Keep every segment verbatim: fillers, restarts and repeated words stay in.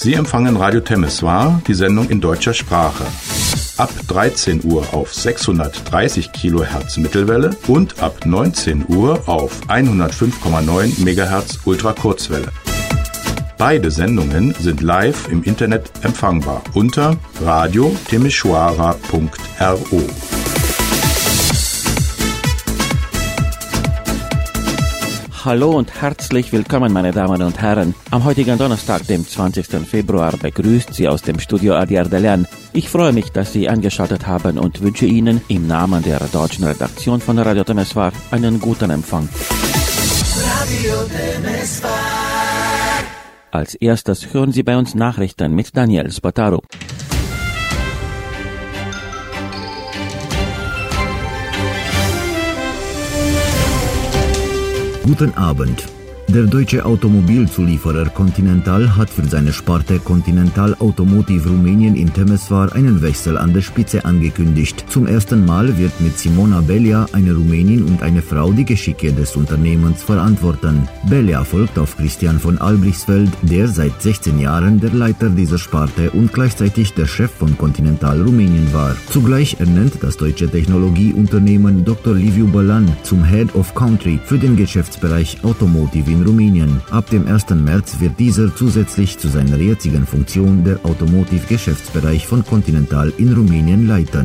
Sie empfangen Radio Temeswar, die Sendung in deutscher Sprache. Ab dreizehn Uhr auf sechshundertdreißig Kilohertz Mittelwelle und ab neunzehn Uhr auf hundertfünf Komma neun Megahertz Ultrakurzwelle. Beide Sendungen sind live im Internet empfangbar unter radio temeshwara punkt ro. Hallo und herzlich willkommen, meine Damen und Herren. Am heutigen Donnerstag, dem zwanzigsten Februar, begrüßt Sie aus dem Studio Adi Ardelian. Ich freue mich, dass Sie eingeschaltet haben und wünsche Ihnen im Namen der deutschen Redaktion von Radio Temeswar einen guten Empfang. Radio Temeswar. Als erstes hören Sie bei uns Nachrichten mit Daniel Spataro. Guten Abend. Der deutsche Automobilzulieferer Continental hat für seine Sparte Continental Automotive Rumänien in Temeswar einen Wechsel an der Spitze angekündigt. Zum ersten Mal wird mit Simona Belea eine Rumänin und eine Frau die Geschicke des Unternehmens verantworten. Belea folgt auf Christian von Albrichsfeld, der seit sechzehn Jahren der Leiter dieser Sparte und gleichzeitig der Chef von Continental Rumänien war. Zugleich ernennt das deutsche Technologieunternehmen Doktor Liviu Bălan zum Head of Country für den Geschäftsbereich Automotive in Rumänien. Ab dem ersten März wird dieser zusätzlich zu seiner jetzigen Funktion der Automotive-Geschäftsbereich von Continental in Rumänien leiten.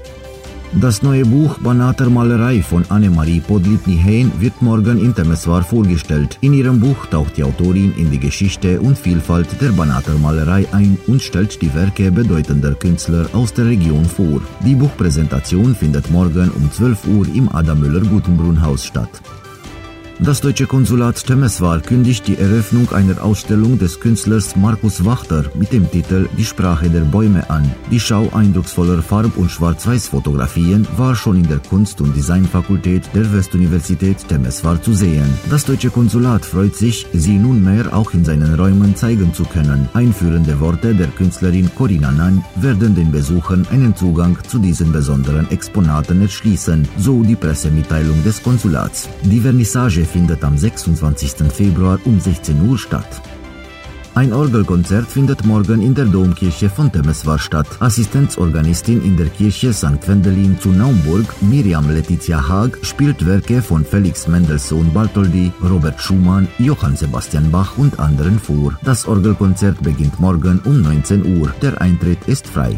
Das neue Buch Banater Malerei von Annemarie Podlipny-Hein wird morgen in Temeswar vorgestellt. In ihrem Buch taucht die Autorin in die Geschichte und Vielfalt der Banater Malerei ein und stellt die Werke bedeutender Künstler aus der Region vor. Die Buchpräsentation findet morgen um zwölf Uhr im Ada-Müller-Gutenbrunn-Haus statt. Das deutsche Konsulat Temeswar kündigt die Eröffnung einer Ausstellung des Künstlers Markus Wachter mit dem Titel Die Sprache der Bäume an. Die Schau eindrucksvoller Farb- und Schwarz-Weiß-Fotografien war schon in der Kunst- und Designfakultät der Westuniversität Temeswar zu sehen. Das deutsche Konsulat freut sich, sie nunmehr auch in seinen Räumen zeigen zu können. Einführende Worte der Künstlerin Corina Nan werden den Besuchern einen Zugang zu diesen besonderen Exponaten erschließen, so die Pressemitteilung des Konsulats. Die Vernissage findet am sechsundzwanzigsten Februar um sechzehn Uhr statt. Ein Orgelkonzert findet morgen in der Domkirche von Temeswar statt. Assistenzorganistin in der Kirche Sankt Wendelin zu Naumburg, Miriam Letizia Haag, spielt Werke von Felix Mendelssohn Bartholdy, Robert Schumann, Johann Sebastian Bach und anderen vor. Das Orgelkonzert beginnt morgen um neunzehn Uhr. Der Eintritt ist frei.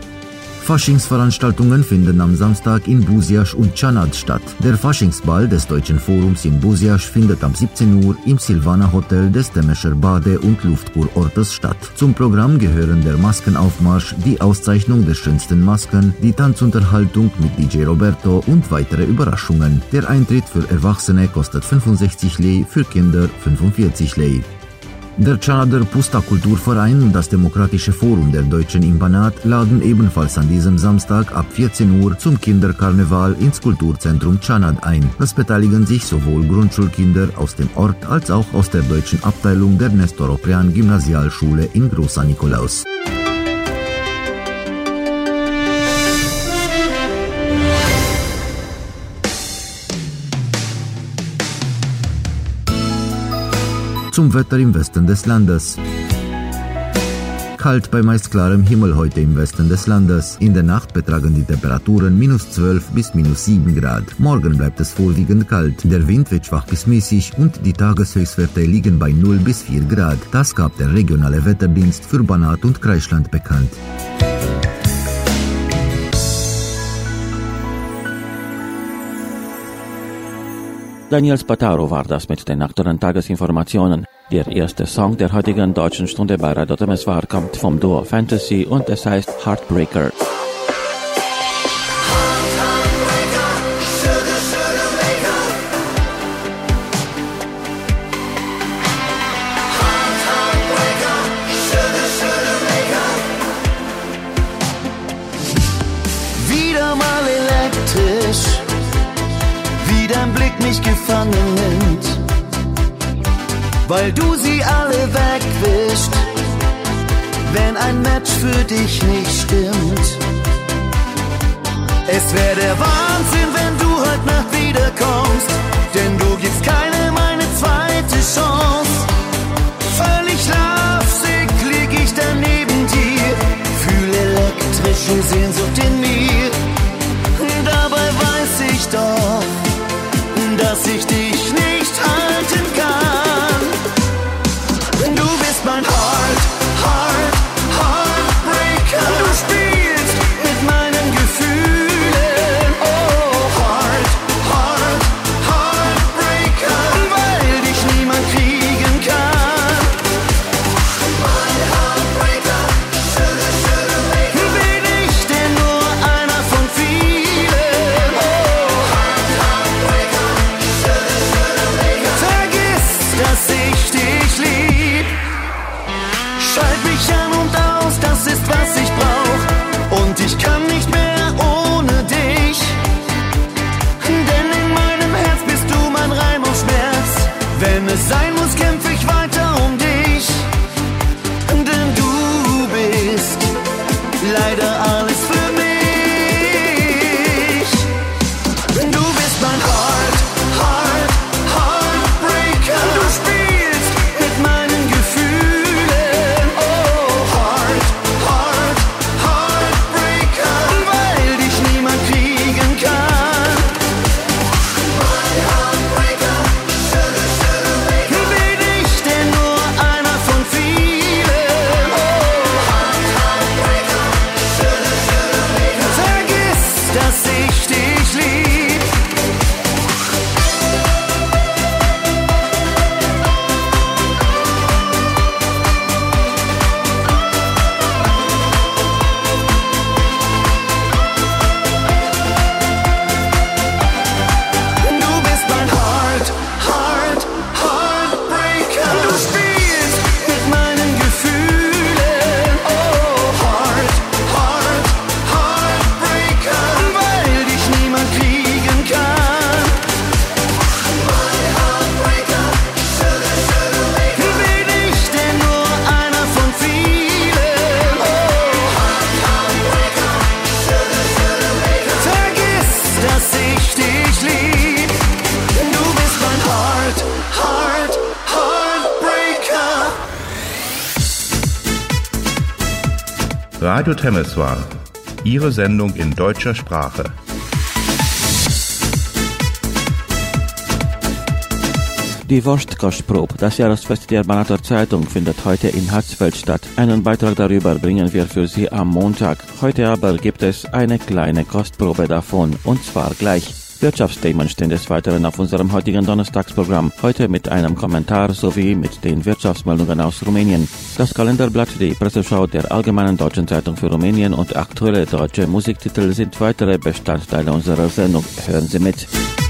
Faschingsveranstaltungen finden am Samstag in Buziaș und Čanad statt. Der Faschingsball des Deutschen Forums in Buziaș findet am siebzehn Uhr im Silvana Hotel des Temescher Bade- und Luftkurortes statt. Zum Programm gehören der Maskenaufmarsch, die Auszeichnung der schönsten Masken, die Tanzunterhaltung mit D J Roberto und weitere Überraschungen. Der Eintritt für Erwachsene kostet fünfundsechzig Lei, für Kinder fünfundvierzig Lei. Der Čanader Pusta Kulturverein und das Demokratische Forum der Deutschen im Banat laden ebenfalls an diesem Samstag ab vierzehn Uhr zum Kinderkarneval ins Kulturzentrum Čanad ein. Es beteiligen sich sowohl Grundschulkinder aus dem Ort als auch aus der deutschen Abteilung der Nestor Oprean Gymnasialschule in Großa Nikolaus. Zum Wetter im Westen des Landes. Kalt bei meist klarem Himmel heute im Westen des Landes. In der Nacht betragen die Temperaturen minus zwölf bis minus sieben Grad. Morgen bleibt es vorwiegend kalt. Der Wind wird schwach bis mäßig und die Tageshöchstwerte liegen bei null bis vier Grad. Das gab der regionale Wetterdienst für Banat und Kreisland bekannt. Daniel Spataro war das mit den aktuellen Tagesinformationen. Der erste Song der heutigen deutschen Stunde bei Radio Temeswar kommt vom Duo Fantasy und es heißt Heartbreaker. Wieder mal elektrisch, wie dein Blick mich gefangen nimmt, weil du sie alle wegwischt, wenn ein Match für dich nicht stimmt. Es wäre der Wahnsinn, wenn du heute Nacht wiederkommst, denn du gibst keinem eine zweite Chance. Völlig lovesick lieg ich da nicht halten kann. Du bist mein Heart, Heart, Heartbreaker. Du spielst mit meinen Gefühlen. Oh, Heart, Heart, Heartbreaker. Weil dich niemand kriegen kann. Mein Heartbreaker. Bin ich denn nur einer von vielen? Oh, Heartbreaker. Vergiss, dass ich dich lieb. Schalt mich an und aus, das ist was ich brauch. Und ich kann nicht mehr ohne dich. Denn in meinem Herz bist du mein Reim auf Schmerz. Wenn es sein muss, kämpf ich weiter um dich. Denn du bist leider alles für mich. Du bist mein Heart, Heart, Heartbreaker. Du spielst mit meinen Gefühlen. Oh, Heart, Heart, Heartbreaker. Weil dich niemand kriegen kann. Mein Heartbreaker. Bin ich denn nur einer von vielen? Oh, Heartbreaker. Vergiss, dass ich dich lieb. Du bist mein Heart, Heart, Heartbreaker. Du spielst mit meinen Gefühlen. Oh, Heart, Heart, Heartbreaker. Weil dich niemand kriegen kann. Mein Heartbreaker. Bin ich denn nur einer von vielen? Oh, Heartbreaker. Vergiss, dass ich dich lieb. Du bist mein Heart, Heart, Heartbreaker. Radio Temeswar. Ihre Sendung in deutscher Sprache. Die Wurstkostprobe, das Jahresfest der Banater Zeitung, findet heute in Hatzfeld statt. Einen Beitrag darüber bringen wir für Sie am Montag. Heute aber gibt es eine kleine Kostprobe davon, und zwar gleich. Wirtschaftsthemen stehen des Weiteren auf unserem heutigen Donnerstagsprogramm, heute mit einem Kommentar sowie mit den Wirtschaftsmeldungen aus Rumänien. Das Kalenderblatt, die Presseschau der Allgemeinen Deutschen Zeitung für Rumänien und aktuelle deutsche Musiktitel sind weitere Bestandteile unserer Sendung. Hören Sie mit.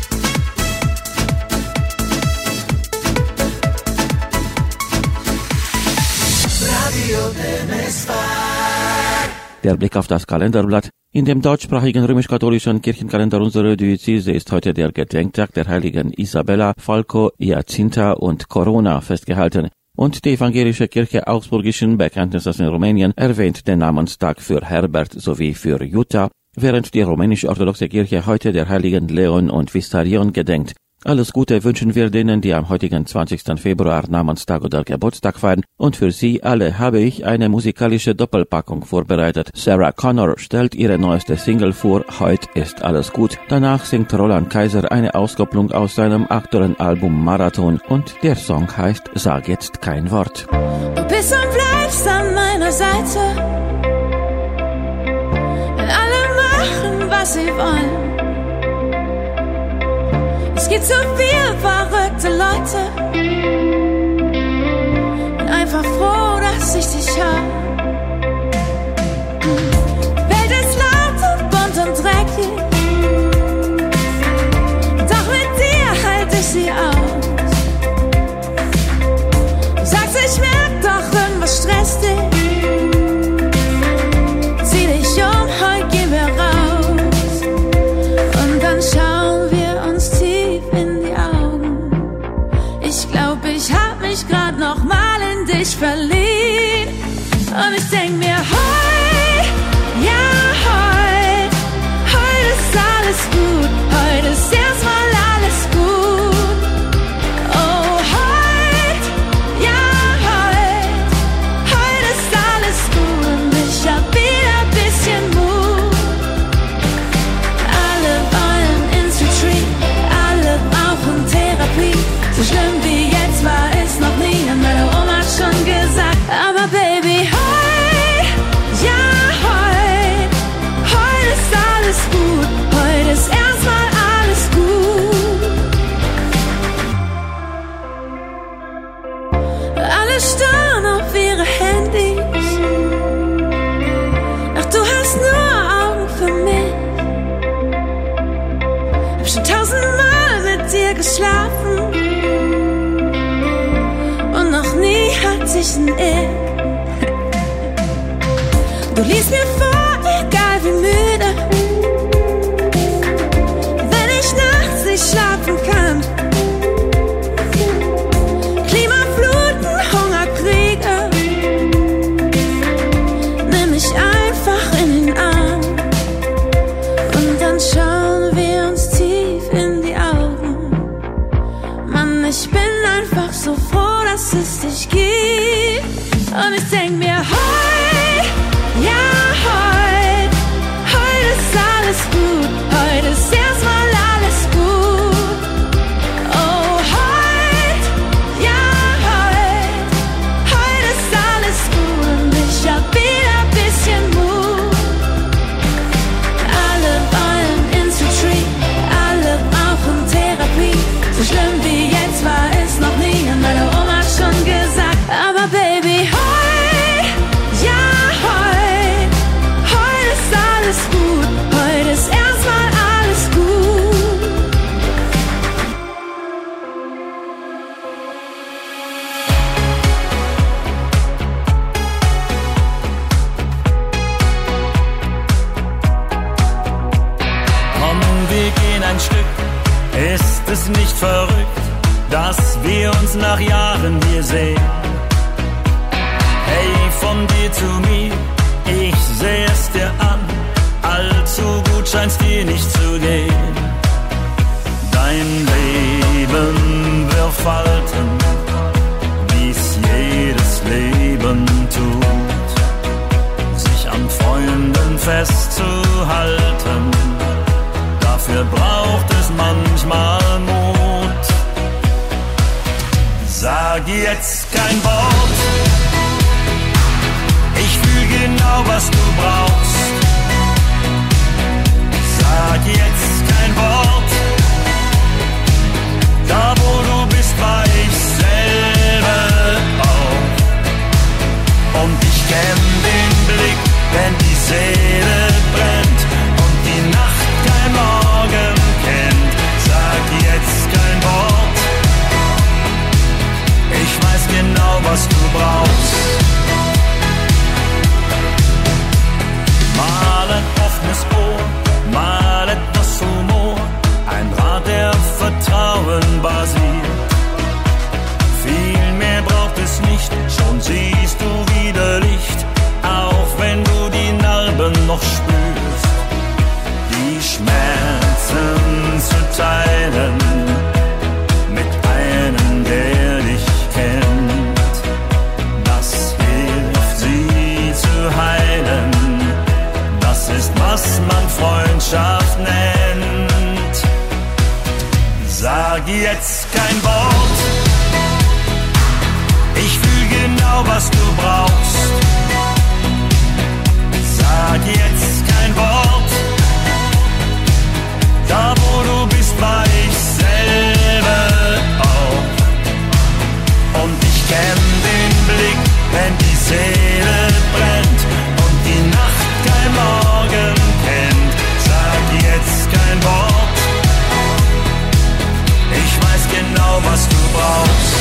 Der Blick auf das Kalenderblatt. In dem deutschsprachigen römisch-katholischen Kirchenkalender unserer Diözese ist heute der Gedenktag der Heiligen Isabella, Falco, Jacinta und Corona festgehalten. Und die evangelische Kirche Augsburgischen Bekenntnisses in Rumänien erwähnt den Namenstag für Herbert sowie für Jutta, während die rumänisch-orthodoxe Kirche heute der Heiligen Leon und Vistarion gedenkt. Alles Gute wünschen wir denen, die am heutigen zwanzigsten Februar Namenstag oder Geburtstag feiern, und für sie alle habe ich eine musikalische Doppelpackung vorbereitet. Sarah Connor stellt ihre neueste Single vor, Heut ist alles gut. Danach singt Roland Kaiser eine Auskopplung aus seinem aktuellen Album Marathon, und der Song heißt Sag jetzt kein Wort. Du bist und bleibst an meiner Seite, wenn alle machen, was sie wollen. Es gibt so viele verrückte Leute. Bin einfach froh, dass ich dich hab. Die Welt ist laut und bunt und dreckig, doch mit dir halte ich sie aus. Du sagst, ich merk doch, irgendwas stresst dich. Zieh dich um, heute gehen wir raus. Und dann schauen wir uns tief in die Augen. Ich glaub, ich hab mich grad noch mal in dich verliebt. Und ich denk mir, heut, ja heut, heut ist alles gut, heut ist erstmal alles gut. Oh heut, ja heut, heut ist alles gut und ich hab wieder ein bisschen Mut. Alle wollen ins Retreat, alle brauchen Therapie. So schlimm wie jetzt war es noch nie, hat meine Oma schon gesagt. Aber Baby, heute, ja heute, heute ist alles gut. Heute ist erstmal alles gut. Alle starren auf ihre Handys, doch du hast nur Augen für mich. Hab schon tausendmal mit dir geschlafen und noch nie hat sich ein Ick. Du liest mir vor, egal wie müde, wenn ich nachts nicht schlafen kann. Klimafluten, Hungerkriege, nimm mich einfach in den Arm und dann schauen wir uns tief in die Augen. Mann, ich bin einfach so froh, dass es dich gibt. Und ich denk mir, heute, ja heute, heute ist alles gut. Heute ist erstmal alles gut. Oh, heute, ja heute, heute ist alles gut. Und ich hab wieder ein bisschen Mut. Alle wollen ins Retreat, alle brauchen Therapie. So schlimm wie jetzt war es noch nie, hat meine Oma schon gesagt. Aber Baby, heute, ja heute, heute ist alles gut. Heute ist erstmal alles gut. Komm, wir gehen ein Stück, ist es nicht verrückt, dass wir uns nach Jahren hier sehen? Hey, von dir zu mir, ich seh es dir an, allzu gut scheint's dir nicht zu gehen. Dein Leben wirft Falten, wie's jedes Leben tut. Sich an Freunden festzuhalten, dafür braucht es manchmal Mut. Sag jetzt kein Wort, ich fühl genau, was du brauchst. Sag jetzt kein Wort, da wo du bist, war ich selber auch. Und ich kenn den Blick, wenn die Seele brennt und die Nacht kein Morgen kennt. Sag jetzt kein Wort, ich weiß genau, was du brauchst. Mal ein offenes Ohr, mal etwas Humor, ein Draht, der Vertrauen basiert. Viel mehr braucht es nicht, schon siehst du wieder Licht, auch wenn du die Narben noch spürst. Die Schmerzen zu teilen mit einem, der dich kennt, das hilft sie zu heilen. Das ist, was man Freundschaft nennt. Sag jetzt kein Wort, ich fühl genau, was du brauchst. Sag jetzt kein Wort, da wo du bist, war ich selber auch. Und ich kenn den Blick, wenn die Seele brennt und die Nacht kein Morgen kennt. Sag jetzt kein Wort, ich weiß genau, was du brauchst.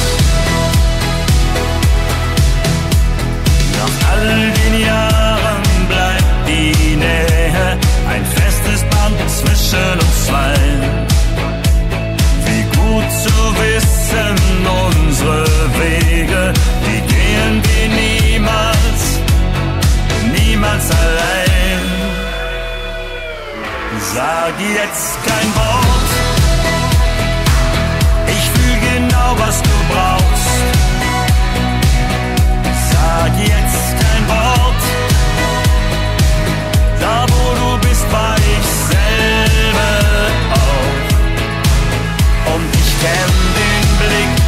Nach all den Jahren bleibt die Nähe, ein festes Band zwischen uns zwei. Wie gut zu wissen, unsere Wege, die gehen wir niemals, niemals allein. Sag jetzt kein Wort, ich fühl genau, was du brauchst. Sag jetzt kein Wort, da wo du bist, war ich selber auch. Und ich kenn den Blick,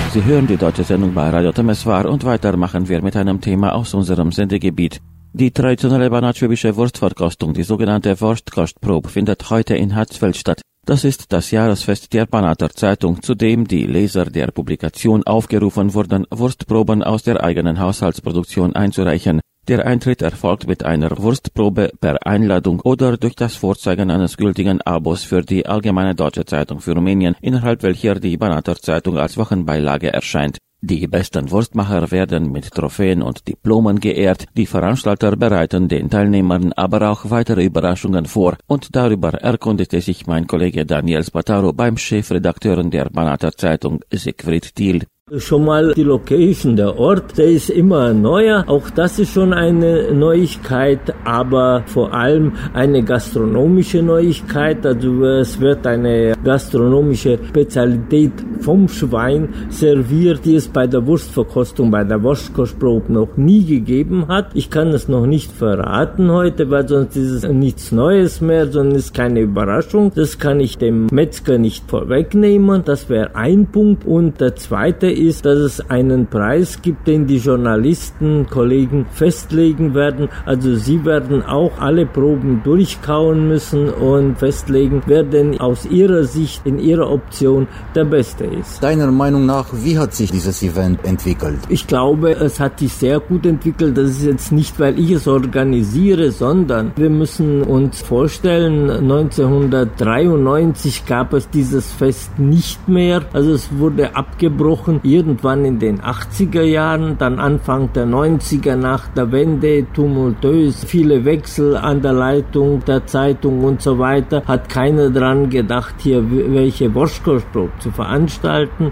Sie hören die deutsche Sendung bei Radio Temeswar und weiter machen wir mit einem Thema aus unserem Sendegebiet. Die traditionelle banatschwäbische Wurstverkostung, die sogenannte Wurstkostprobe, findet heute in Hatzfeld statt. Das ist das Jahresfest der Banater Zeitung, zu dem die Leser der Publikation aufgerufen wurden, Wurstproben aus der eigenen Haushaltsproduktion einzureichen. Der Eintritt erfolgt mit einer Wurstprobe per Einladung oder durch das Vorzeigen eines gültigen Abos für die Allgemeine Deutsche Zeitung für Rumänien, innerhalb welcher die Banater Zeitung als Wochenbeilage erscheint. Die besten Wurstmacher werden mit Trophäen und Diplomen geehrt, die Veranstalter bereiten den Teilnehmern aber auch weitere Überraschungen vor, und darüber erkundigte sich mein Kollege Daniel Spataro beim Chefredakteur der Banater Zeitung Siegfried Thiel. Schon mal die Location, der Ort, der ist immer neuer. Auch das ist schon eine Neuigkeit, aber vor allem eine gastronomische Neuigkeit. Also es wird eine gastronomische Spezialität vom Schwein serviert, die es bei der Wurstverkostung, bei der Wurstkostprobe noch nie gegeben hat. Ich kann es noch nicht verraten heute, weil sonst ist es nichts Neues mehr, sondern ist keine Überraschung. Das kann ich dem Metzger nicht vorwegnehmen. Das wäre ein Punkt. Und der zweite ist, dass es einen Preis gibt, den die Journalisten, Kollegen festlegen werden. Also sie werden auch alle Proben durchkauen müssen und festlegen, wer denn aus ihrer Sicht, in ihrer Option der Beste ist. Deiner Meinung nach, wie hat sich dieses Event entwickelt? Ich glaube, es hat sich sehr gut entwickelt. Das ist jetzt nicht, weil ich es organisiere, sondern wir müssen uns vorstellen, neunzehnhundertdreiundneunzig gab es dieses Fest nicht mehr. Also es wurde abgebrochen. Irgendwann in den achtziger Jahren, dann Anfang der neunziger nach der Wende, tumultös, viele Wechsel an der Leitung der Zeitung und so weiter, hat keiner dran gedacht, hier welche Wurstkostprobe zu veranstalten.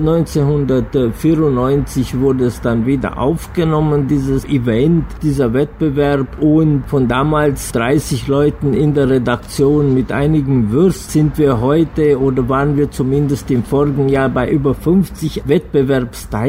neunzehnhundertvierundneunzig wurde es dann wieder aufgenommen, dieses Event, dieser Wettbewerb, und von damals dreißig Leuten in der Redaktion mit einigen Würst sind wir heute, oder waren wir zumindest im vorigen Jahr, bei über fünfzig Wettbewerbsteilnehmern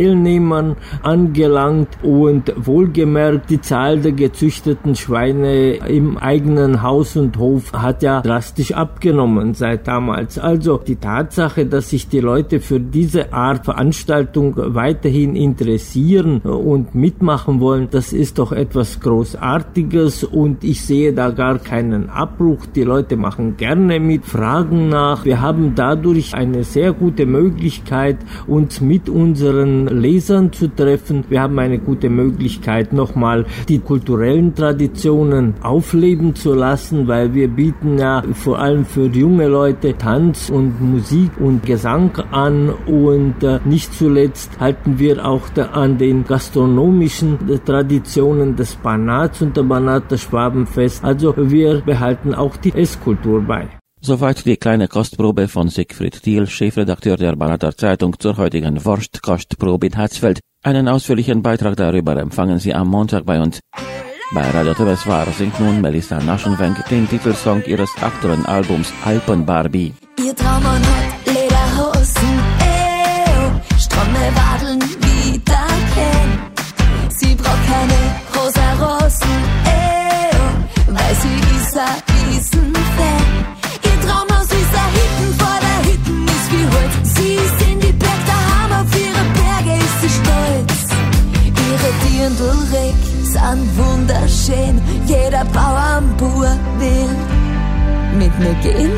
angelangt, und wohlgemerkt, die Zahl der gezüchteten Schweine im eigenen Haus und Hof hat ja drastisch abgenommen seit damals. Also die Tatsache, dass sich die Leute für diese Art Veranstaltung weiterhin interessieren und mitmachen wollen, das ist doch etwas Großartiges, und ich sehe da gar keinen Abbruch. Die Leute machen gerne mit, fragen nach. Wir haben dadurch eine sehr gute Möglichkeit, uns mit unseren Lesern zu treffen. Wir haben eine gute Möglichkeit, nochmal die kulturellen Traditionen aufleben zu lassen, weil wir bieten ja vor allem für junge Leute Tanz und Musik und Gesang an, und äh, nicht zuletzt halten wir auch da an den gastronomischen äh, Traditionen des Banats und der Banater Schwaben fest. Also wir behalten auch die Esskultur bei. Soweit die kleine Kostprobe von Siegfried Thiel, Chefredakteur der Banater Zeitung, zur heutigen Wurstkostprobe in Hatzfeld. Einen ausführlichen Beitrag darüber empfangen Sie am Montag bei uns. Bei Radio Temeswar singt nun Melissa Naschenwenk den Titelsong ihres aktuellen Albums Alpenbarbie. Ihr Traummann hat Lederhosen, eo, stramme Wadeln wieder kennt. Sie braucht keine rosa Rosen, eo, weil sie ist ein Riesenfan. Ihr Traumhaus ist ein Hütten, vor der Hütten ist wie Holz. Sie ist in die Berg daheim, auf ihre Berge ist sie stolz. Ihre Dirndl-Reck sind wunderschön, jeder Bauernbauer will mit mir gehen.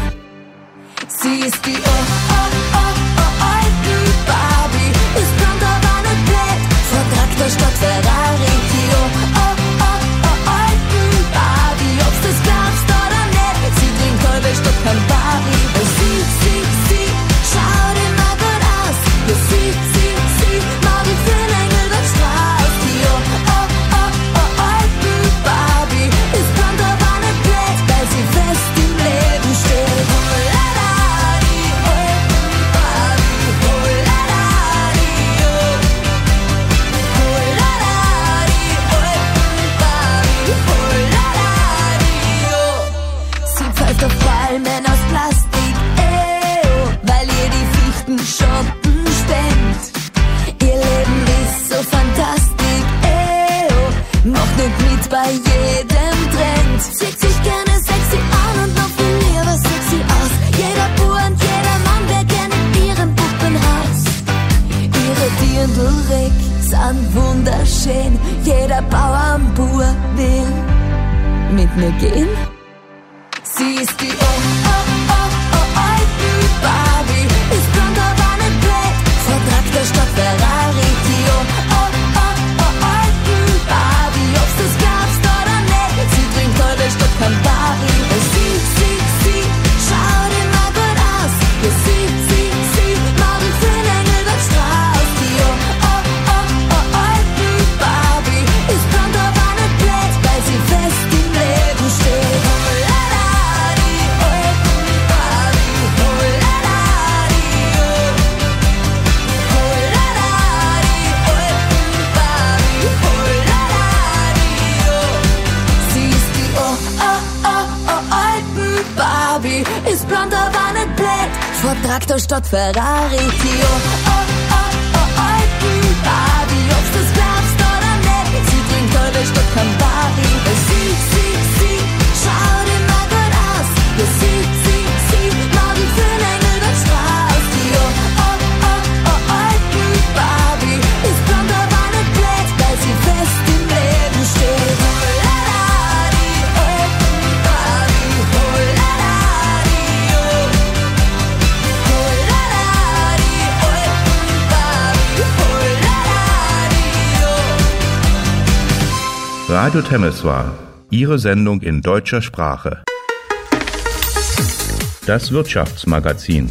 Sie ist die oh, oh, oh, oh, Alpenbarbie, ist blond, aber nicht blöd, von Traktor statt Ferrari. Die oh, oh, oh, oh, Alpenbarbie, ob's das glaubst oder nicht, sie trinkt halbe statt Campari. Sie, sie, sie, schaut immer gut aus, ja, sie, sie, sie, mag ich für den Engel der Straße. Die oh, oh, oh, oh, Alpenbarbie, ist blond, aber nicht blöd, weil sie fest im Leben steht. Auf Palmen aus Plastik, eo, weil ihr die Fichtenschotten spendet. Ihr Leben ist so fantastisch, eo, macht nicht mit bei jedem Trend. Sieht sich gerne sexy an und noch viel lieber sexy aus. Jeder Bub und jeder Mann wäre gerne in ihrem Puppenhaus. Ihre sind wunderschön. Jeder Bauernbub will mit mir gehen. Sie ist die Oh, oh, oh, oh, Alpen-Barbie. Ist blond, aber nicht blöd. Vor Traktor statt Ferrari. Die Oh, oh, oh, oh, Alpen-Barbie. Ob's das glaubst oder nicht. Sie trinkt heute statt Campari. Sie, sie, sie, schaut immer gut aus. Ja, sie, sie, sie, Model für den Engel wird Strauß. Die Oh, oh, oh, oh, Alpen-Barbie. Ist blond, aber nicht blöd. Weil sie fest im Leben steht. Ist blond, aber nicht blöd. Vor Traktor statt Ferrari. Die Oh, oh, oh, oh, Alpen-Barbie. Ob's das glaubst oder nicht. Sie trinkt heute statt Campari. Sie, sie, sie, schaut immer gut aus. Ja, sie, sie, sie, Model für den Engel wird Strauß. Die Oh, oh, oh, oh, Alpen-Barbie. Ist blond, aber nicht blöd. Weil sie fest im Leben steht. Radio Temeswar, Ihre Sendung in deutscher Sprache. Das Wirtschaftsmagazin.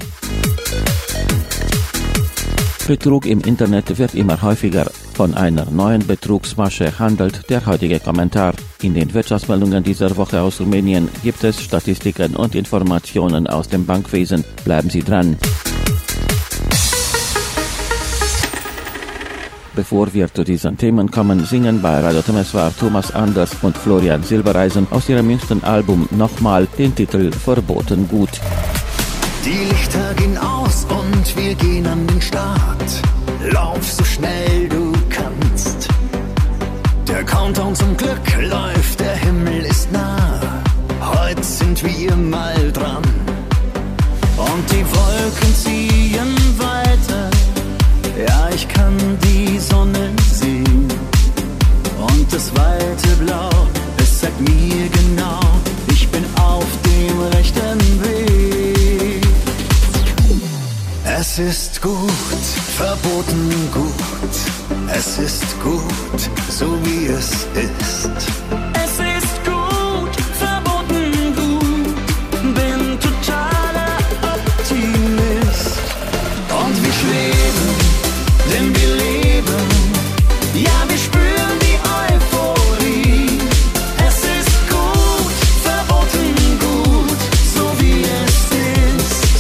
Betrug im Internet wird immer häufiger. Von einer neuen Betrugsmasche handelt der heutige Kommentar. In den Wirtschaftsmeldungen dieser Woche aus Rumänien gibt es Statistiken und Informationen aus dem Bankwesen. Bleiben Sie dran. Bevor wir zu diesen Themen kommen, singen bei Radio Temeswar Thomas Anders und Florian Silbereisen aus ihrem jüngsten Album nochmal den Titel Verboten gut. Die Lichter gehen aus und wir gehen an den Start. Lauf so schnell du kannst. Der Countdown zum Glück läuft, der Himmel ist nah. Heute sind wir mal dran. Und die Wolken ziehen weiter. Ja, ich kann die Sonne sehen und das weite Blau, es sagt mir genau, ich bin auf dem rechten Weg. Es ist gut, verboten gut, es ist gut, so wie es ist. Es ist gut, verboten gut, bin totaler Optimist. Und wir schweben, denn wir leben, ja wir spüren die Euphorie. Es ist gut, verboten gut, so wie es ist.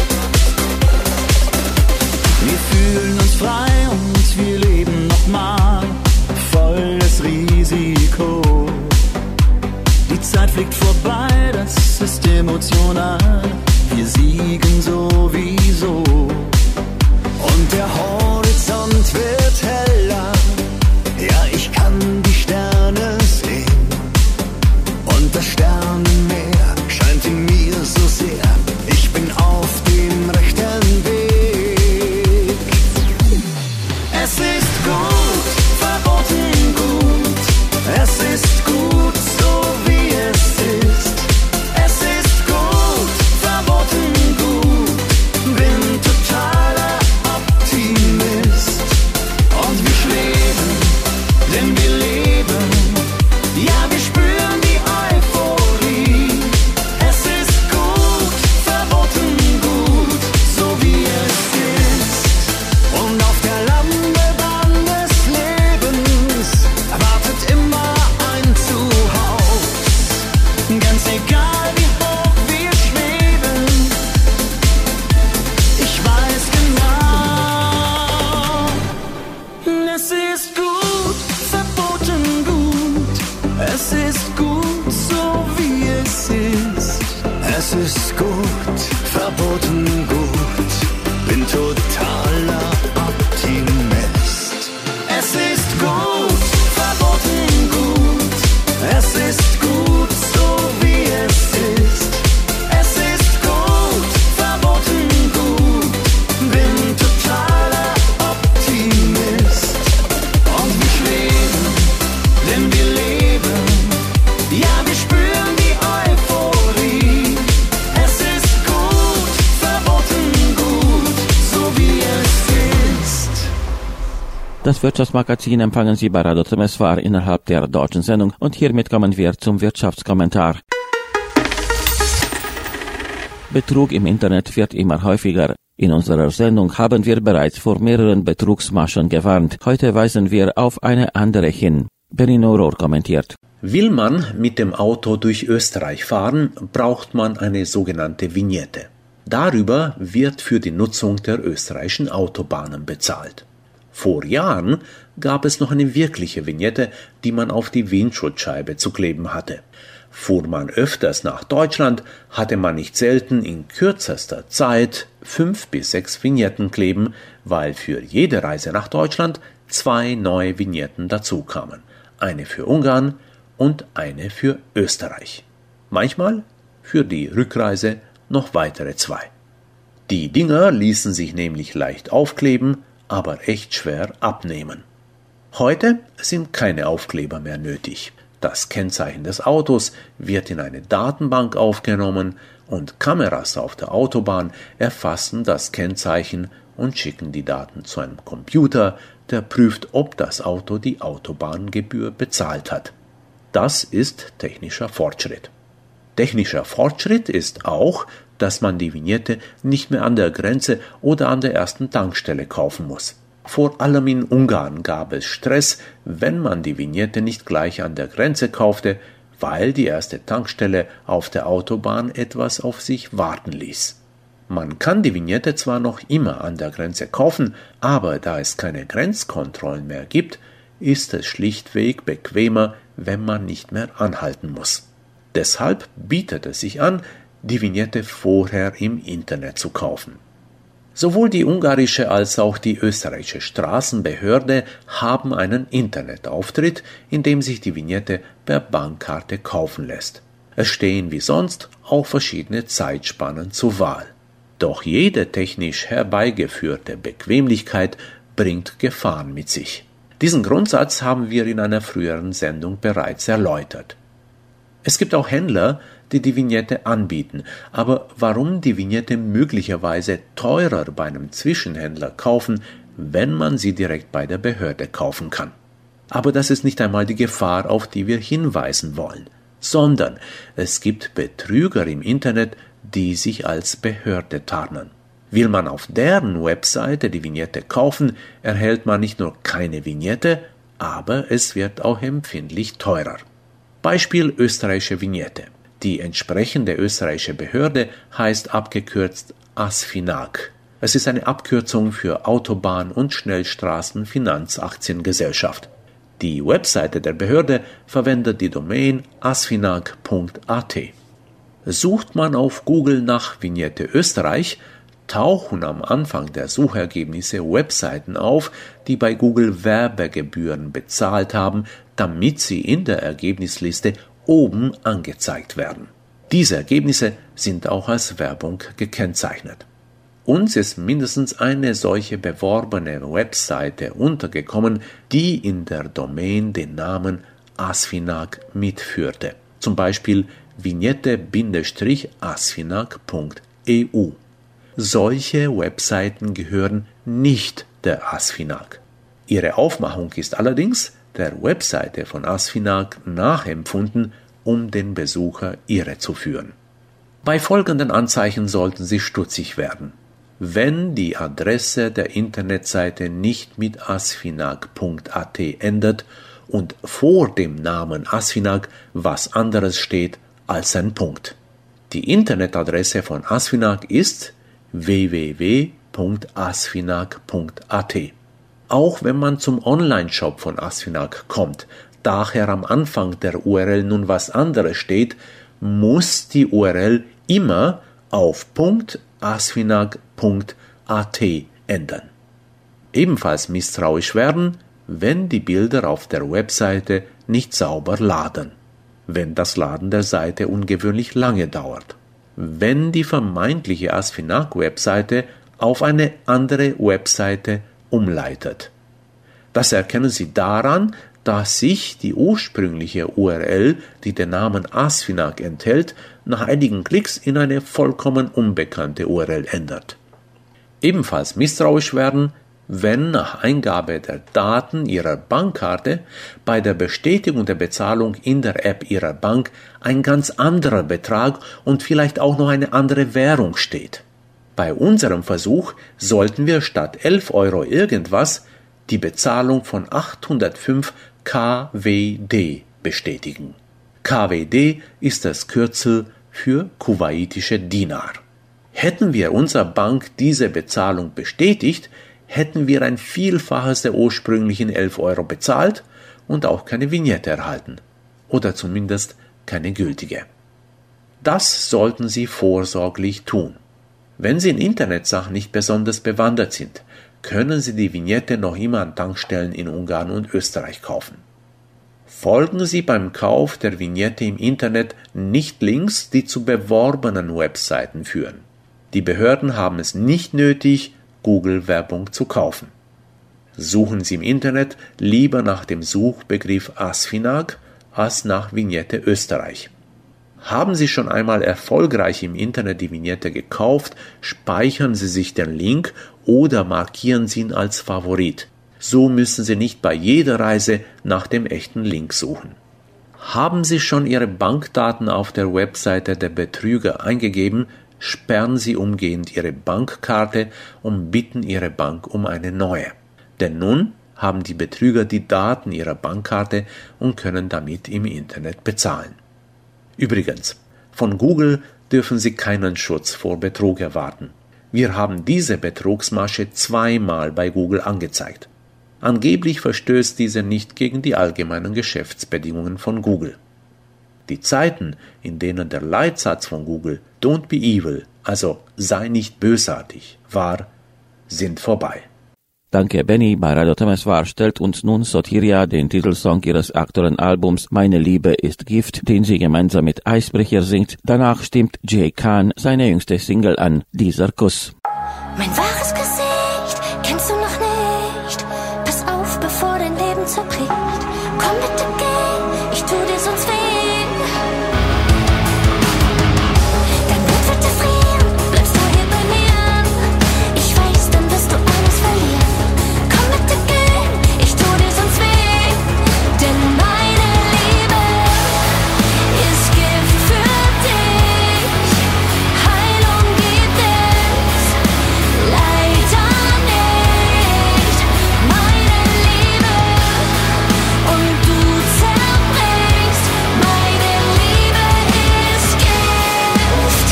Wir fühlen uns frei und wir leben nochmal, volles Risiko. Die Zeit fliegt vorbei, das ist emotional, wir siegen sowieso. Und der Horizont wird heller, ja ich kann die Sterne sehen. Und das Sternenmeer scheint in mir so sehr, ich bin auf dem rechten Weg. Es ist gut, verboten gut, es ist gut, so wie es ist. Es ist gut, verboten gut, bin totaler Optimist. Und wir schweben, denn wir leben, ja wir spüren die Euphorie. Es ist gut, verboten gut, so wie es ist. Und auf der Landebahn des Lebens wartet immer ein Zuhause. Ganz egal wie hoch wir schweben, ich weiß genau. Es ist gut, verboten gut, es ist gut, so wie es ist. Es ist gut, verboten gut, bin totaler Optimist. Es ist gut, verboten gut, es ist gut, so wie es ist. Es ist gut, verboten gut, bin totaler Optimist. Das Wirtschaftsmagazin empfangen Sie bei Radio Temeswar innerhalb der deutschen Sendung und hiermit kommen wir zum Wirtschaftskommentar. Betrug im Internet wird immer häufiger. In unserer Sendung haben wir bereits vor mehreren Betrugsmaschen gewarnt. Heute weisen wir auf eine andere hin. Benino Rohr kommentiert. Will man mit dem Auto durch Österreich fahren, braucht man eine sogenannte Vignette. Darüber wird für die Nutzung der österreichischen Autobahnen bezahlt. Vor Jahren gab es noch eine wirkliche Vignette, die man auf die Windschutzscheibe zu kleben hatte. Fuhr man öfters nach Deutschland, hatte man nicht selten in kürzester Zeit fünf bis sechs Vignetten kleben, weil für jede Reise nach Deutschland zwei neue Vignetten dazukamen. Eine für Ungarn und eine für Österreich. Manchmal für die Rückreise noch weitere zwei. Die Dinger ließen sich nämlich leicht aufkleben, aber echt schwer abnehmen. Heute sind keine Aufkleber mehr nötig. Das Kennzeichen des Autos wird in eine Datenbank aufgenommen und Kameras auf der Autobahn erfassen das Kennzeichen und schicken die Daten zu einem Computer, der prüft, ob das Auto die Autobahngebühr bezahlt hat. Das ist technischer Fortschritt. Technischer Fortschritt ist auch, dass man die Vignette nicht mehr an der Grenze oder an der ersten Tankstelle kaufen muss. Vor allem in Ungarn gab es Stress, wenn man die Vignette nicht gleich an der Grenze kaufte, weil die erste Tankstelle auf der Autobahn etwas auf sich warten ließ. Man kann die Vignette zwar noch immer an der Grenze kaufen, aber da es keine Grenzkontrollen mehr gibt, ist es schlichtweg bequemer, wenn man nicht mehr anhalten muss. Deshalb bietet es sich an, die Vignette vorher im Internet zu kaufen. Sowohl die ungarische als auch die österreichische Straßenbehörde haben einen Internetauftritt, in dem sich die Vignette per Bankkarte kaufen lässt. Es stehen wie sonst auch verschiedene Zeitspannen zur Wahl. Doch jede technisch herbeigeführte Bequemlichkeit bringt Gefahren mit sich. Diesen Grundsatz haben wir in einer früheren Sendung bereits erläutert. Es gibt auch Händler, die die Vignette anbieten, aber warum die Vignette möglicherweise teurer bei einem Zwischenhändler kaufen, wenn man sie direkt bei der Behörde kaufen kann? Aber das ist nicht einmal die Gefahr, auf die wir hinweisen wollen, sondern es gibt Betrüger im Internet, die sich als Behörde tarnen. Will man auf deren Webseite die Vignette kaufen, erhält man nicht nur keine Vignette, aber es wird auch empfindlich teurer. Beispiel österreichische Vignette. Die entsprechende österreichische Behörde heißt abgekürzt ASFINAG. Es ist eine Abkürzung für Autobahn- und Schnellstraßenfinanzaktiengesellschaft. Die Webseite der Behörde verwendet die Domain asfinag punkt a t. Sucht man auf Google nach Vignette Österreich, tauchen am Anfang der Suchergebnisse Webseiten auf, die bei Google Werbegebühren bezahlt haben, damit sie in der Ergebnisliste oben angezeigt werden. Diese Ergebnisse sind auch als Werbung gekennzeichnet. Uns ist mindestens eine solche beworbene Webseite untergekommen, die in der Domain den Namen ASFINAG mitführte, zum Beispiel vignette asfinag punkt e u. Solche Webseiten gehören nicht der ASFINAG. Ihre Aufmachung ist allerdings der Webseite von ASFINAG nachempfunden, um den Besucher irrezuführen. Bei folgenden Anzeichen sollten Sie stutzig werden. Wenn die Adresse der Internetseite nicht mit asfinag punkt a t endet und vor dem Namen ASFINAG was anderes steht als ein Punkt. Die Internetadresse von ASFINAG ist w w w punkt asfinag punkt a t. Auch wenn man zum Online-Shop von ASFINAG kommt, daher am Anfang der U R L nun was anderes steht, muss die U R L immer auf .asfinag punkt a t ändern. Ebenfalls misstrauisch werden, wenn die Bilder auf der Webseite nicht sauber laden, wenn das Laden der Seite ungewöhnlich lange dauert, wenn die vermeintliche ASFINAG-Webseite auf eine andere Webseite umleitet. Das erkennen Sie daran, dass sich die ursprüngliche U R L, die den Namen ASFINAG enthält, nach einigen Klicks in eine vollkommen unbekannte U R L ändert. Ebenfalls misstrauisch werden, wenn nach Eingabe der Daten Ihrer Bankkarte bei der Bestätigung der Bezahlung in der App Ihrer Bank ein ganz anderer Betrag und vielleicht auch noch eine andere Währung steht. Bei unserem Versuch sollten wir statt elf Euro irgendwas die Bezahlung von achthundertfünf K W D bestätigen. K W D ist das Kürzel für kuwaitische Dinar. Hätten wir unserer Bank diese Bezahlung bestätigt, hätten wir ein Vielfaches der ursprünglichen elf Euro bezahlt und auch keine Vignette erhalten. Oder zumindest keine gültige. Das sollten Sie vorsorglich tun. Wenn Sie in Internetsachen nicht besonders bewandert sind, können Sie die Vignette noch immer an Tankstellen in Ungarn und Österreich kaufen. Folgen Sie beim Kauf der Vignette im Internet nicht Links, die zu beworbenen Webseiten führen. Die Behörden haben es nicht nötig, Google-Werbung zu kaufen. Suchen Sie im Internet lieber nach dem Suchbegriff Asfinag als nach Vignette Österreich. Haben Sie schon einmal erfolgreich im Internet die Vignette gekauft, speichern Sie sich den Link oder markieren Sie ihn als Favorit. So müssen Sie nicht bei jeder Reise nach dem echten Link suchen. Haben Sie schon Ihre Bankdaten auf der Webseite der Betrüger eingegeben, sperren Sie umgehend Ihre Bankkarte und bitten Ihre Bank um eine neue. Denn nun haben die Betrüger die Daten Ihrer Bankkarte und können damit im Internet bezahlen. Übrigens, von Google dürfen Sie keinen Schutz vor Betrug erwarten. Wir haben diese Betrugsmasche zweimal bei Google angezeigt. Angeblich verstößt diese nicht gegen die allgemeinen Geschäftsbedingungen von Google. Die Zeiten, in denen der Leitsatz von Google "Don't be evil", also sei nicht bösartig, war, sind vorbei. Danke, Benny. Bei Radio Temeswar stellt uns nun Sotiria den Titelsong ihres aktuellen Albums Meine Liebe ist Gift, den sie gemeinsam mit Eisbrecher singt. Danach stimmt Jay Khan seine jüngste Single an, Dieser Kuss. Mein wahres Gesicht kennst du noch nicht. Pass auf, bevor dein Leben zerbricht. Komm bitte, geh, ich tu dir sonst weh. Dein Blut wird erfrieren, bleibst du hier bei mir. Ich weiß, dann wirst du alles verlieren. Komm bitte, geh, ich tu dir sonst weh. Denn meine Liebe ist Gift für dich. Heilung gibt es leider nicht. Meine Liebe und du zerbrichst. Meine Liebe ist Gift.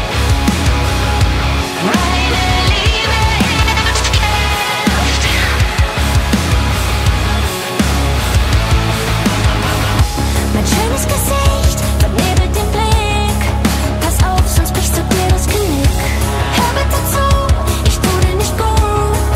Meine Liebe ist Gift. Mein schönes Gesicht vernebelt den Blick. Pass auf, sonst brichst du dir das Genick. Hör bitte zu, ich tu dir nicht gut.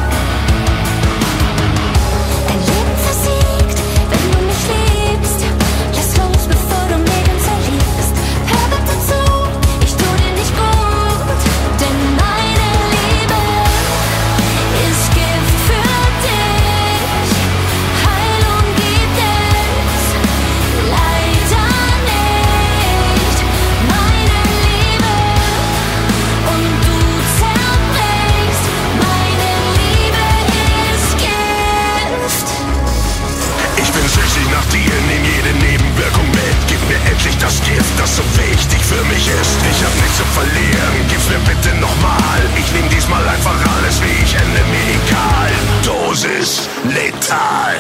Dein Leben versiegt, wenn du mich liebst. Lass los, bevor du mir ganz erliebst. Hör bitte zu, ich tu dir nicht gut. Denn meine Liebe ist Gift für dich. Heilung gibt es leider nicht. Meine Liebe und du zerbrichst. Meine Liebe ist Gift. Ich bin süchtig nach dir, nehm jede Nebenwirkung mit. Gib mir endlich das Gift, das so wichtig für mich ist. Ich hab nichts zu verlieren, gib's mir bitte nochmal. Ich nehm diesmal einfach alles, wie ich ende, mir egal. Dosis letal.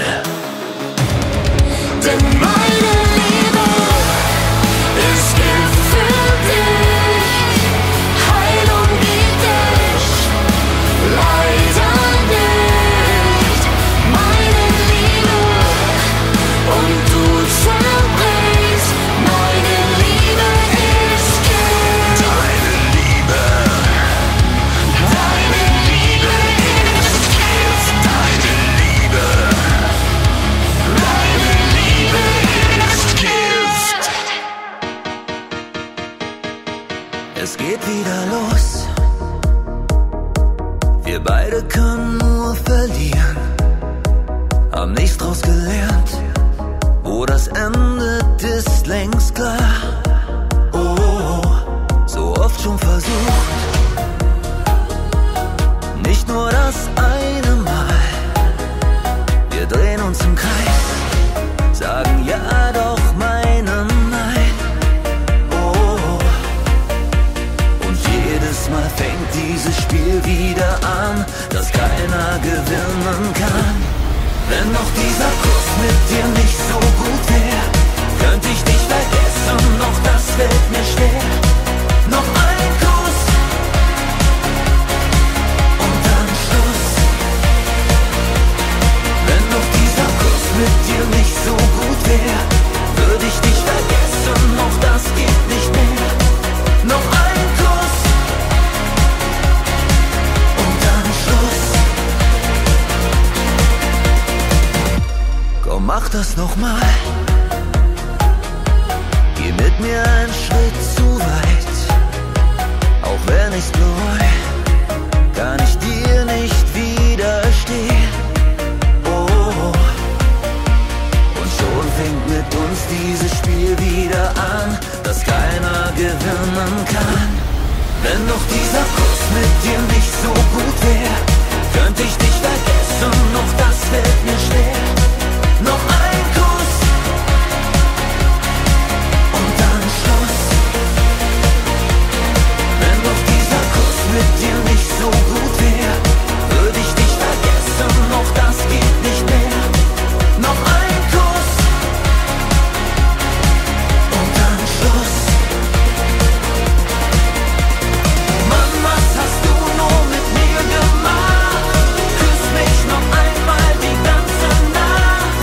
Denn meine Liebe ist Gift für dich. Heilung gibt es leider nicht. Meine Liebe und du zerbrichst. Meine Liebe ist Gift. Deine Liebe, deine Liebe ist Gift. Deine Liebe, deine Liebe ist Gift. Es geht wieder los. Wir beide können nur verlieren. Haben nichts draus gelernt. Wo das endet, ist längst klar. Oh, so oft schon versucht. Nicht nur das eine gewinnen kann. Wenn noch dieser Kuss mit dir nicht so gut wäre, könnte ich dich vergessen, doch das fällt mir schwer. Noch ein Kuss und dann Schluss. Wenn noch dieser Kuss mit dir nicht so gut wäre, würde ich dich vergessen, doch das geht nicht mehr. Noch ein Kuss und dann Schluss. Komm, mach das nochmal. Geh mit mir einen Schritt zu weit. Auch wenn ich's bereue, kann ich dir nicht widerstehen. Oh, und schon fängt mit uns dieses Spiel wieder an, das keiner gewinnen kann. Wenn doch dieser Kuss mit dir nicht so gut wäre, könnte ich dich vergessen, doch das fällt mir schwer. Noch ein Kuss und dann Schluss. Wenn doch dieser Kuss mit dir nicht so gut wäre, würde ich dich vergessen, doch das geht nicht mehr. Noch ein Kuss und dann Schluss. Mann, was hast du nur mit mir gemacht? Küss mich noch einmal die ganze Nacht.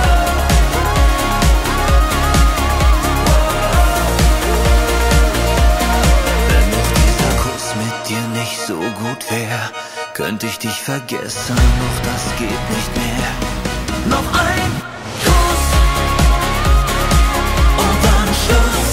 Wenn doch dieser Kuss mit dir nicht so gut wäre, könnte ich dich vergessen, doch das geht nicht mehr. Noch ein Kuss und dann Schluss.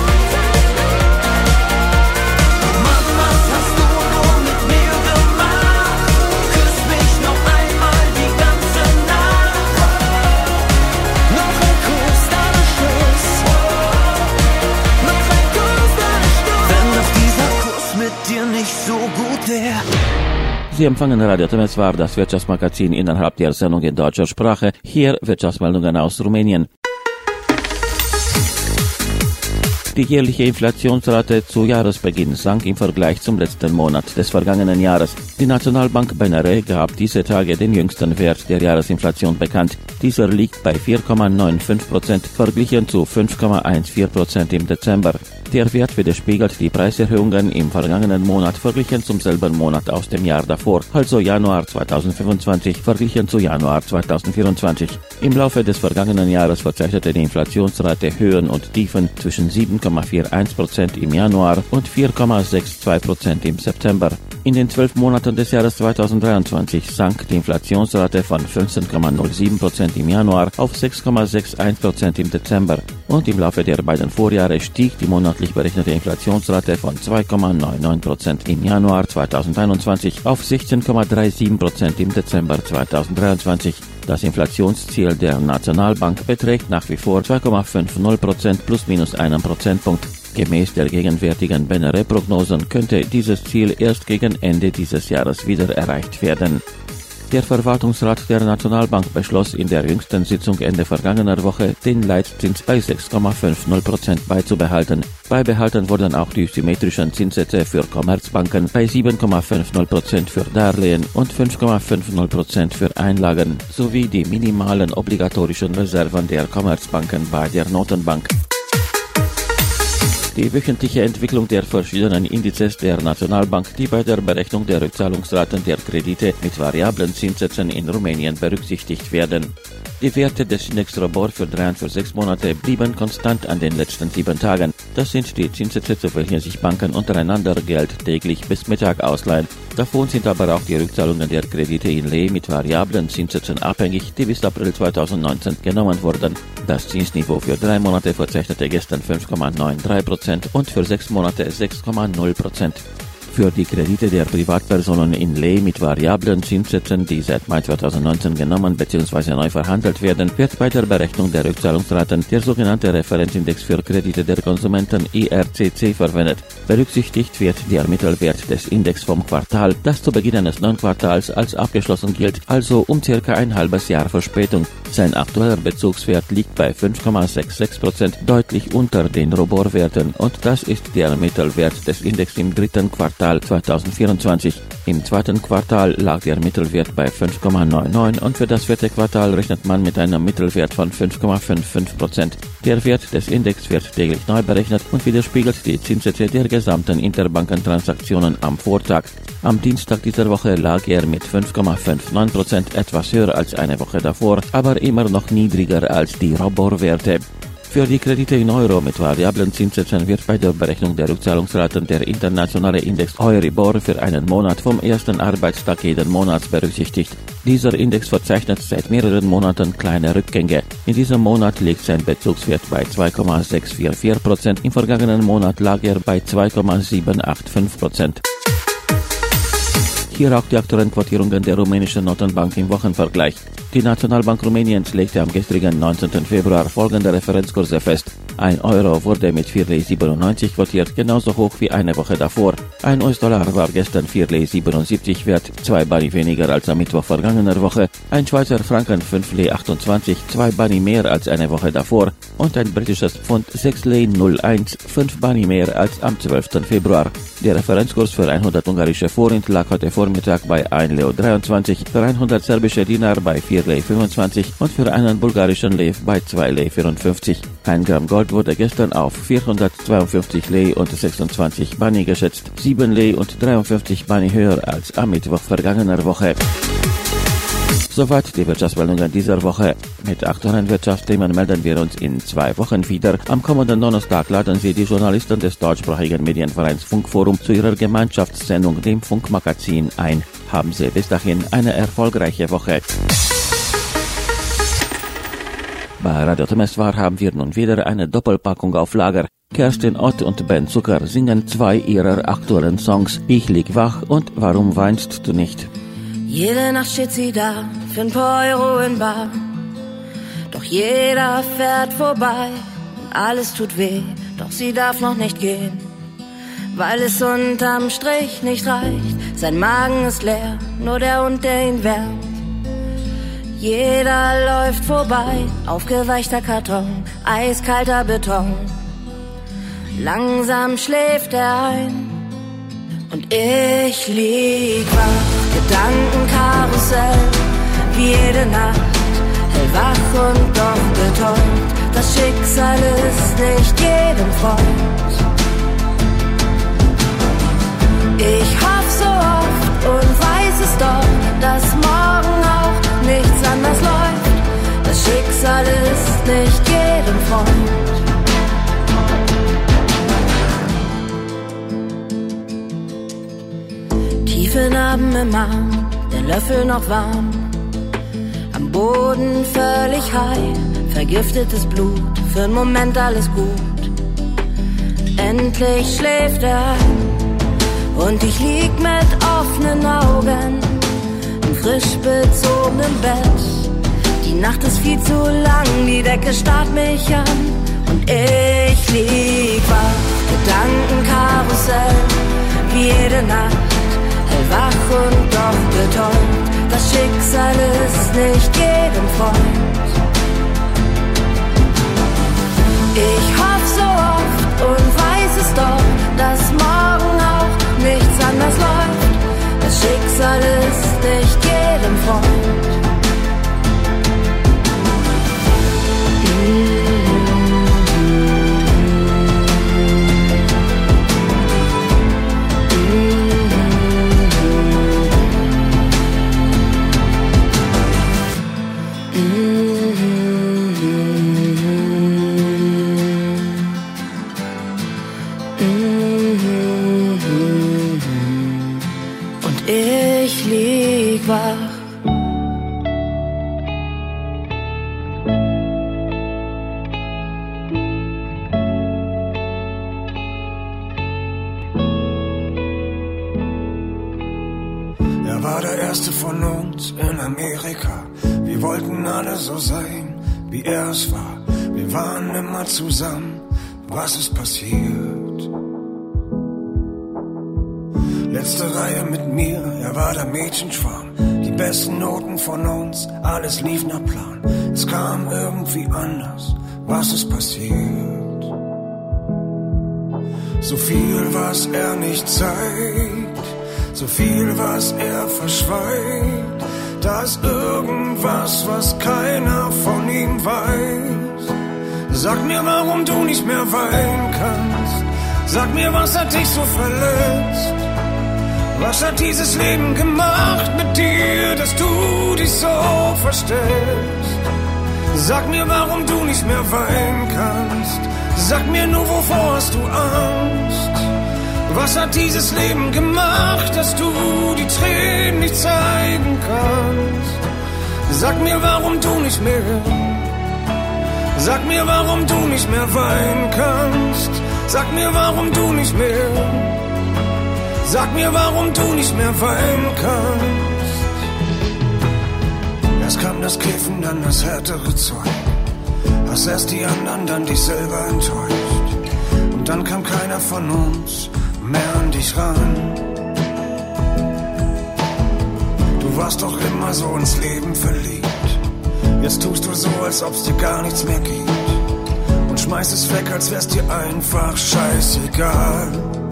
Mann, was hast du nur mit mir gemacht? Küss mich noch einmal die ganze Nacht. Noch ein Kuss, dann Schluss. Noch ein Kuss, dann Schluss. Wenn doch dieser Kuss mit dir nicht so gut wäre. Sie empfangen Radio Temeswar, das Wirtschaftsmagazin innerhalb der Sendung in deutscher Sprache. Hier Wirtschaftsmeldungen aus Rumänien. Die jährliche Inflationsrate zu Jahresbeginn sank im Vergleich zum letzten Monat des vergangenen Jahres. Die Nationalbank B N R gab diese Tage den jüngsten Wert der Jahresinflation bekannt. Dieser liegt bei vier Komma fünfundneunzig Prozent, verglichen zu fünf Komma vierzehn Prozent im Dezember. Der Wert widerspiegelt die Preiserhöhungen im vergangenen Monat verglichen zum selben Monat aus dem Jahr davor, also Januar zweitausendfünfundzwanzig verglichen zu Januar zweitausendvierundzwanzig. Im Laufe des vergangenen Jahres verzeichnete die Inflationsrate Höhen und Tiefen zwischen sieben Komma einundvierzig Prozent im Januar und vier Komma zweiundsechzig Prozent im September. In den zwölf Monaten des Jahres zweitausenddreiundzwanzig sank die Inflationsrate von fünfzehn Komma null sieben Prozent im Januar auf sechs Komma einundsechzig Prozent im Dezember. Und im Laufe der beiden Vorjahre stieg die monatlich berechnete Inflationsrate von zwei Komma neunundneunzig Prozent im Januar zweitausendeinundzwanzig auf sechzehn Komma siebenunddreißig Prozent im Dezember zweitausenddreiundzwanzig. Das Inflationsziel der Nationalbank beträgt nach wie vor zwei Komma fünfzig Prozent plus minus einen Prozentpunkt. Gemäß der gegenwärtigen B N R-Prognosen könnte dieses Ziel erst gegen Ende dieses Jahres wieder erreicht werden. Der Verwaltungsrat der Nationalbank beschloss in der jüngsten Sitzung Ende vergangener Woche, den Leitzins bei sechs Komma fünfzig Prozent beizubehalten. Beibehalten wurden auch die symmetrischen Zinssätze für Commerzbanken bei sieben Komma fünfzig Prozent für Darlehen und fünf Komma fünfzig Prozent für Einlagen sowie die minimalen obligatorischen Reserven der Commerzbanken bei der Notenbank. Die wöchentliche Entwicklung der verschiedenen Indizes der Nationalbank, die bei der Berechnung der Rückzahlungsraten der Kredite mit variablen Zinssätzen in Rumänien berücksichtigt werden. Die Werte des Index Robor für drei und für sechs Monate blieben konstant an den letzten sieben Tagen. Das sind die Zinssätze, zu welchen sich Banken untereinander Geld täglich bis Mittag ausleihen. Davon sind aber auch die Rückzahlungen der Kredite in Lei mit variablen Zinssätzen abhängig, die bis April zweitausendneunzehn genommen wurden. Das Zinsniveau für drei Monate verzeichnete gestern fünf Komma dreiundneunzig Prozent und für sechs Monate sechs Komma null Prozent. Für die Kredite der Privatpersonen in Lei mit variablen Zinssätzen, die seit Mai zweitausendneunzehn genommen bzw. neu verhandelt werden, wird bei der Berechnung der Rückzahlungsraten der sogenannte Referenzindex für Kredite der Konsumenten I R C C verwendet. Berücksichtigt wird der Mittelwert des Index vom Quartal, das zu Beginn eines neuen Quartals als abgeschlossen gilt, also um circa ein halbes Jahr Verspätung. Sein aktueller Bezugswert liegt bei fünf Komma sechsundsechzig Prozent, deutlich unter den Robor-Werten, und das ist der Mittelwert des Index im dritten Quartal Quartal zweitausendvierundzwanzig. Im zweiten Quartal lag der Mittelwert bei fünf Komma neunundneunzig und für das vierte Quartal rechnet man mit einem Mittelwert von fünf Komma fünfundfünfzig Prozent. Der Wert des Index wird täglich neu berechnet und widerspiegelt die Zinssätze der gesamten Interbankentransaktionen am Vortag. Am Dienstag dieser Woche lag er mit fünf Komma neunundfünfzig Prozent etwas höher als eine Woche davor, aber immer noch niedriger als die Robor-Werte. Für die Kredite in Euro mit variablen Zinssätzen wird bei der Berechnung der Rückzahlungsraten der internationale Index Euribor für einen Monat vom ersten Arbeitstag jeden Monats berücksichtigt. Dieser Index verzeichnet seit mehreren Monaten kleine Rückgänge. In diesem Monat liegt sein Bezugswert bei zwei Komma sechshundertvierundvierzig Prozent, im vergangenen Monat lag er bei zwei Komma siebenhundertfünfundachtzig Prozent. Hier auch die aktuellen Quotierungen der rumänischen Notenbank im Wochenvergleich. Die Nationalbank Rumäniens legte am gestrigen neunzehnten Februar folgende Referenzkurse fest. Ein Euro wurde mit vier Komma siebenundneunzig quotiert, genauso hoch wie eine Woche davor. Ein U S-Dollar war gestern vier Komma siebenundsiebzig wert, zwei Bani weniger als am Mittwoch vergangener Woche. Ein Schweizer Franken fünf Komma achtundzwanzig, zwei Bani mehr als eine Woche davor. Und ein britisches Pfund sechs Komma null eins, fünf Bani mehr als am zwölften Februar. Der Referenzkurs für hundert ungarische Forint lag heute Vormittag bei ein Komma dreiundzwanzig, für hundert serbische Dinar bei vier Komma fünfundzwanzig und für einen bulgarischen Lev bei zwei Komma vierundfünfzig. Ein Gramm Gold wurde gestern auf vierhundertzweiundfünfzig Lei und sechsundzwanzig Bani geschätzt, sieben Lei und dreiundfünfzig Bani höher als am Mittwoch vergangener Woche. Soweit die Wirtschaftsmeldungen dieser Woche. Mit aktuellen Wirtschaftsthemen melden wir uns in zwei Wochen wieder. Am kommenden Donnerstag laden Sie die Journalisten des deutschsprachigen Medienvereins Funkforum zu ihrer Gemeinschaftssendung, dem Funkmagazin, ein. Haben Sie bis dahin eine erfolgreiche Woche. Bei Radio Temeswar haben wir nun wieder eine Doppelpackung auf Lager. Kerstin Ott und Ben Zucker singen zwei ihrer aktuellen Songs, Ich lieg wach und Warum weinst du nicht? Jede Nacht steht sie da, für ein paar Euro in Bar. Doch jeder fährt vorbei und alles tut weh, doch sie darf noch nicht gehen, weil es unterm Strich nicht reicht. Sein Magen ist leer, nur der Hund, der ihn wärmt. Jeder läuft vorbei, aufgeweichter Karton, eiskalter Beton. Langsam schläft er ein und ich lieg wach. Gedankenkarussell, wie jede Nacht, hellwach und doch betäubt. Das Schicksal ist nicht jedem Freund. Ich hoff so oft und weiß es doch, dass morgen auch nichts anders läuft. Das Schicksal ist nicht jedem Freund. Tiefe Narben im Arm, der Löffel noch warm. Am Boden völlig high, vergiftetes Blut, für einen Moment alles gut. Endlich schläft er ein und ich lieg mit offenen Augen im frisch bezogenen Bett. Die Nacht ist viel zu lang, die Decke starrt mich an und ich lieg wach. Gedankenkarussell, wie jede Nacht, hellwach und doch betäubt. Das Schicksal ist nicht jedem Freund. Ich hoff so oft und weiß es doch, dass morgen auch nichts anders läuft. Das Schicksal ist nicht jedem Freund. Zusammen, was ist passiert? Letzte Reihe mit mir, er war der Mädchenschwarm. Die besten Noten von uns, alles lief nach Plan. Es kam irgendwie anders, was ist passiert? So viel, was er nicht zeigt, so viel, was er verschweigt. Da ist irgendwas, was keiner von ihm weiß. Sag mir, warum du nicht mehr weinen kannst. Sag mir, was hat dich so verletzt? Was hat dieses Leben gemacht mit dir, dass du dich so verstellst? Sag mir, warum du nicht mehr weinen kannst. Sag mir nur, wovor hast du Angst? Was hat dieses Leben gemacht, dass du die Tränen nicht zeigen kannst? Sag mir, warum du nicht mehr, sag mir, warum du nicht mehr weinen kannst. Sag mir, warum du nicht mehr, sag mir, warum du nicht mehr weinen kannst. Erst kam das Kiffen, dann das härtere Zeug. Hast erst die anderen, dann dich selber enttäuscht. Und dann kam keiner von uns mehr an dich ran. Du warst doch immer so ins Leben verliebt. Jetzt tust du so, als ob's dir gar nichts mehr gibt. Und schmeißt es weg, als wär's dir einfach scheißegal.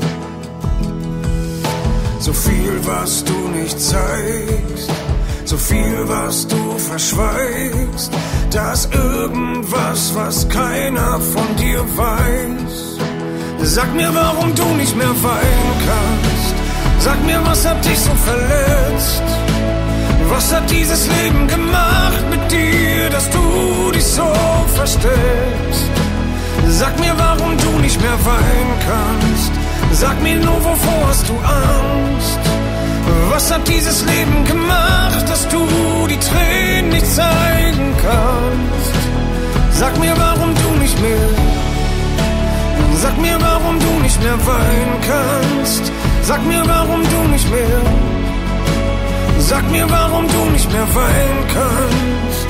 So viel, was du nicht zeigst, so viel, was du verschweigst. Da ist irgendwas, was keiner von dir weiß. Sag mir, warum du nicht mehr weinen kannst. Sag mir, was hat dich so verletzt? Was hat dieses Leben gemacht mit dir, dass du dich so verstellst? Sag mir, warum du nicht mehr weinen kannst. Sag mir nur, wovor hast du Angst? Was hat dieses Leben gemacht, dass du die Tränen nicht zeigen kannst? Sag mir, warum du nicht mehr, sag mir, warum du nicht mehr weinen kannst. Sag mir, warum du nicht mehr, sag mir, warum du nicht mehr weinen kannst.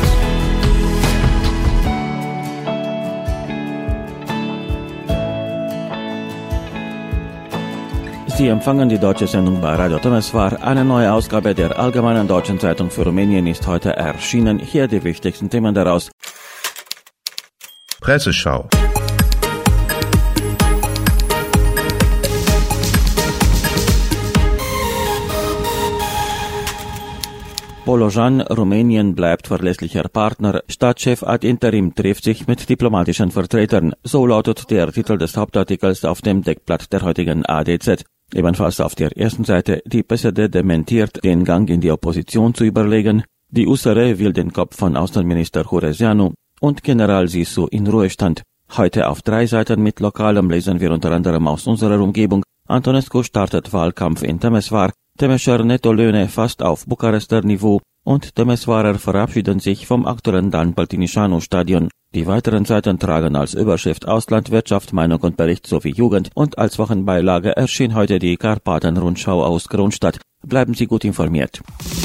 Sie empfangen die deutsche Sendung bei Radio Temesvar. Eine neue Ausgabe der Allgemeinen Deutschen Zeitung für Rumänien ist heute erschienen. Hier die wichtigsten Themen daraus. Presseschau. Polojan, Rumänien bleibt verlässlicher Partner. Stadtchef ad interim trifft sich mit diplomatischen Vertretern. So lautet der Titel des Hauptartikels auf dem Deckblatt der heutigen A D Z. Ebenfalls auf der ersten Seite, die P S D dementiert, den Gang in die Opposition zu überlegen. Die U S R will den Kopf von Außenminister Hurezeanu und General Sisu in Ruhestand. Heute auf drei Seiten mit Lokalem lesen wir unter anderem aus unserer Umgebung. Antonescu startet Wahlkampf in Temesvar. Temescher Nettolöhne fast auf Bukarester Niveau und Temesvarer verabschieden sich vom aktuellen Dan Baltinișanu-Stadion. Die weiteren Seiten tragen als Überschrift Ausland, Wirtschaft, Meinung und Bericht sowie Jugend und als Wochenbeilage erschien heute die Karpaten-Rundschau aus Kronstadt. Bleiben Sie gut informiert.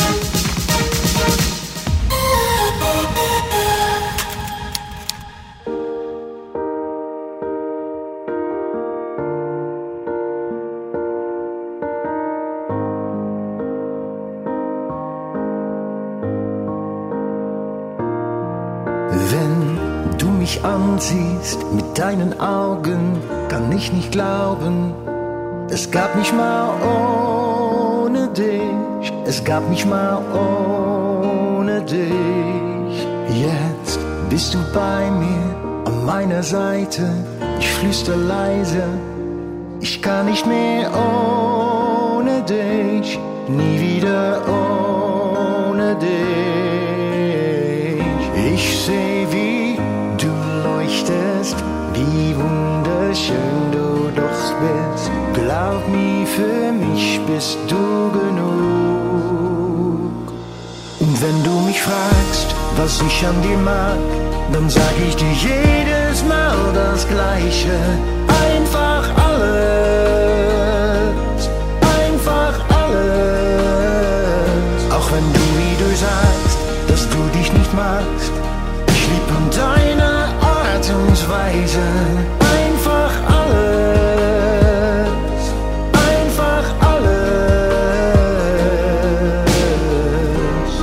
Wenn du mich ansiehst mit deinen Augen, kann ich nicht glauben, es gab mich mal ohne dich, es gab mich mal ohne dich. Jetzt bist du bei mir, an meiner Seite, ich flüster leise, ich kann nicht mehr ohne dich, nie wieder ohne dich. Ich seh, wie du leuchtest, wie wunderschön du doch bist. Glaub mir, für mich bist du genug. Und wenn du mich fragst, was ich an dir mag, dann sag ich dir jedes Mal das Gleiche. Einfach alles, einfach alles. Auch wenn du wieder sagst, dass du dich nicht magst, ich lieb an deiner Art und Weise. Einfach alles, einfach alles.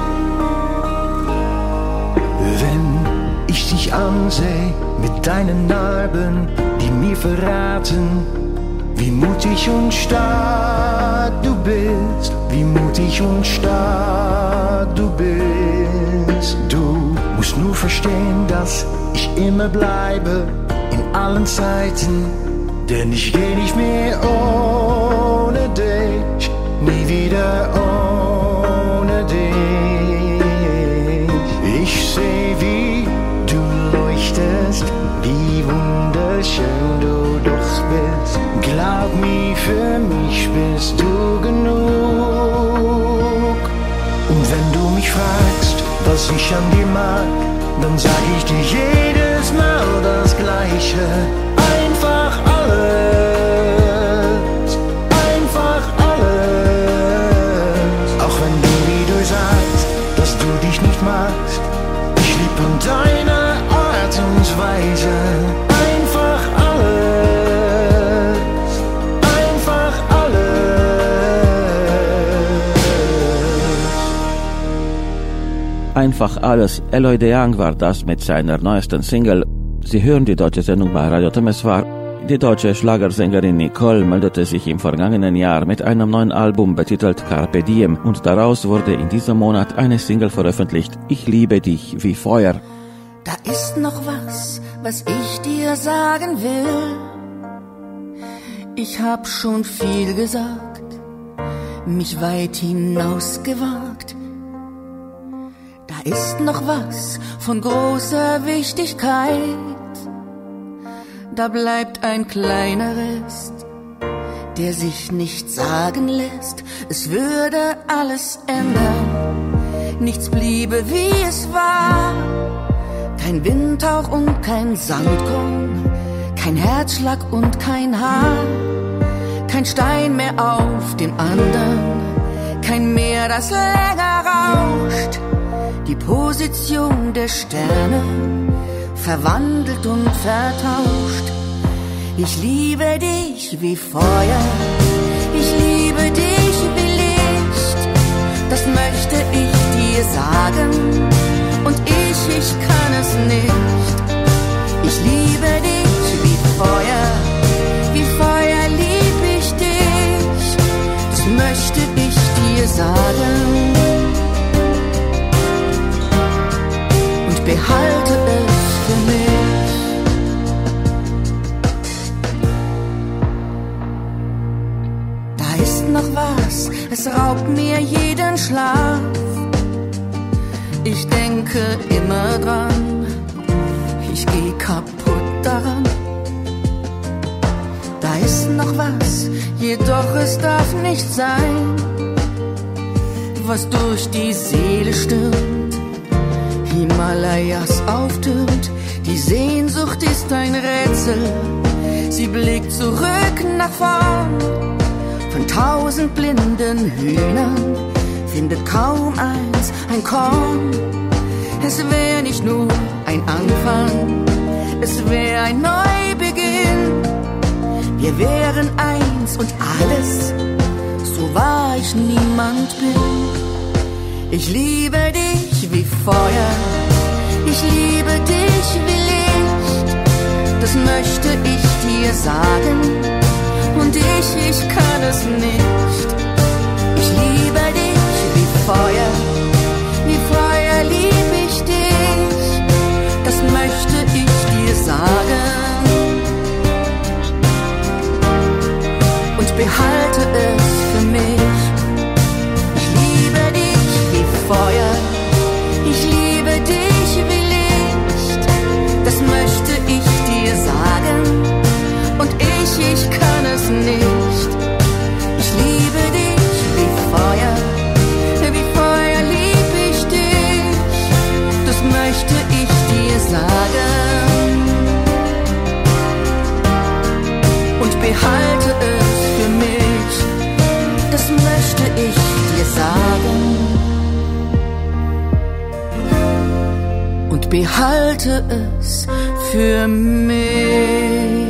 Wenn ich dich anseh mit deinen Narben, die mir verraten, wie mutig und stark du bist, wie mutig und stark du bist. Du musst nur verstehen, dass ich immer bleibe in allen Zeiten, denn ich geh nicht mehr ohne dich, nie wieder ohne dich. Ich seh, wie du leuchtest, wie wunderschön du doch bist. Glaub mir, für mich bist du genug. Und wenn du mich fragst, was ich an dir mag, dann sag ich dir jedes Mal das Gleiche. Einfach alles, einfach alles. Auch wenn du wieder sagst, dass du dich nicht magst, ich lieb an deiner Art und Weise. Einfach alles, einfach alles. Einfach alles. Eloy de Young war das mit seiner neuesten Single. Sie hören die deutsche Sendung bei Radio Temeswar. Die deutsche Schlagersängerin Nicole meldete sich im vergangenen Jahr mit einem neuen Album betitelt Carpe Diem und daraus wurde in diesem Monat eine Single veröffentlicht, Ich liebe dich wie Feuer. Da ist noch was, was ich dir sagen will. Ich hab schon viel gesagt, mich weit hinausgewagt. Da ist noch was von großer Wichtigkeit. Da bleibt ein kleiner Rest, der sich nicht sagen lässt. Es würde alles ändern, nichts bliebe wie es war. Kein Windhauch und kein Sandkorn, kein Herzschlag und kein Haar. Kein Stein mehr auf dem anderen, kein Meer, das länger rauscht. Die Position der Sterne verwandelt und vertauscht. Ich liebe dich wie Feuer, ich liebe dich wie Licht. Das möchte ich dir sagen und ich, ich kann es nicht. Ich liebe dich wie Feuer, wie Feuer lieb ich dich. Das möchte ich dir sagen und behalte es für mich. Da ist noch was, es raubt mir jeden Schlaf. Ich denke immer dran, ich geh kaputt daran. Da ist noch was, jedoch es darf nicht sein, was durch die Seele stürmt, Himalayas auftürmt. Die Sehnsucht ist ein Rätsel, sie blickt zurück nach vorn. Von tausend blinden Hühnern findet kaum eins ein Korn. Es wäre nicht nur ein Anfang, es wäre ein Neubeginn. Wir wären eins und alles, so wahr ich niemand bin. Ich liebe dich wie Feuer, ich liebe dich wie Licht. Das möchte ich dir sagen und ich, ich kann es nicht. Ich liebe dich wie Feuer, wie Feuer lieb ich dich. Das möchte ich dir sagen und behalte es für mich. Ich liebe dich wie Feuer, ich liebe dich wie Licht. Das möchte ich dir sagen und ich, ich kann es nicht. Ich liebe dich wie Feuer, wie Feuer lieb ich dich. Das möchte ich dir sagen und behalte es für mich. Das möchte ich dir sagen und behalte es für mich.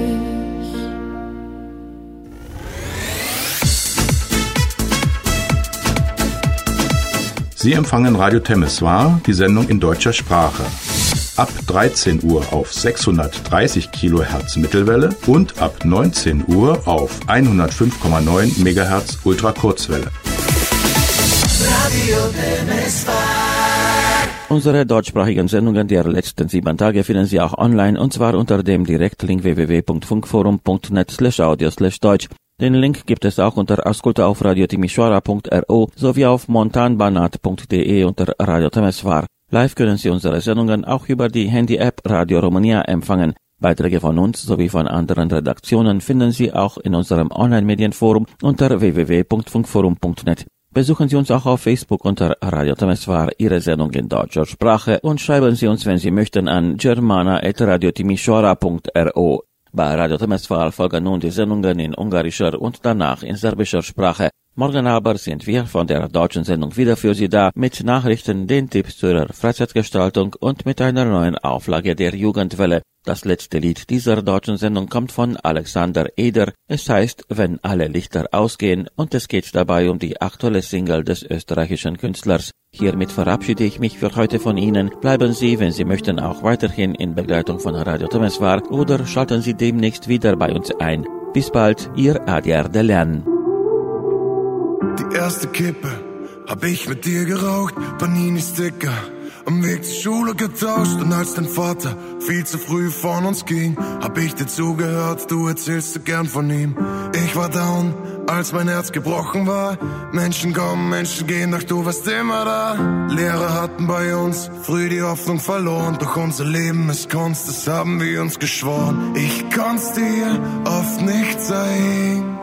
Sie empfangen Radio Temeswar, die Sendung in deutscher Sprache. ab dreizehn Uhr auf sechshundertdreißig Kilohertz Mittelwelle und ab neunzehn Uhr auf hundertfünf Komma neun Megahertz Ultrakurzwelle. Radio Temeswar. Unsere deutschsprachigen Sendungen der letzten sieben Tage finden Sie auch online, und zwar unter dem Direktlink w w w punkt funkforum punkt net slash audio slash deutsch. Den Link gibt es auch unter Asculta auf radio timisoara punkt r o sowie auf montanbanat punkt d e unter Radio Temeswar. Live können Sie unsere Sendungen auch über die Handy-App Radio Romania empfangen. Beiträge von uns sowie von anderen Redaktionen finden Sie auch in unserem Online-Medienforum unter w w w punkt funkforum punkt net. Besuchen Sie uns auch auf Facebook unter Radio Temeswar, Ihre Sendung in deutscher Sprache, und schreiben Sie uns, wenn Sie möchten, an germana at radio timisoara punkt r o. Bei Radio Temeswar folgen nun die Sendungen in ungarischer und danach in serbischer Sprache. Morgen aber sind wir von der deutschen Sendung wieder für Sie da, mit Nachrichten, den Tipps zu Ihrer Freizeitgestaltung und mit einer neuen Auflage der Jugendwelle. Das letzte Lied dieser deutschen Sendung kommt von Alexander Eder. Es heißt Wenn alle Lichter ausgehen, und es geht dabei um die aktuelle Single des österreichischen Künstlers. Hiermit verabschiede ich mich für heute von Ihnen. Bleiben Sie, wenn Sie möchten, auch weiterhin in Begleitung von Radio Temeswar oder schalten Sie demnächst wieder bei uns ein. Bis bald, Ihr Adi Ardelean. Die erste Kippe hab ich mit dir geraucht, Panini-Sticker am Weg zur Schule getauscht, und als dein Vater viel zu früh von uns ging, hab ich dir zugehört, du erzählst so gern von ihm. Ich war down, als mein Herz gebrochen war. Menschen kommen, Menschen gehen, doch du warst immer da. Lehrer hatten bei uns früh die Hoffnung verloren, doch unser Leben ist Kunst, das haben wir uns geschworen. Ich kann's dir oft nicht zeigen,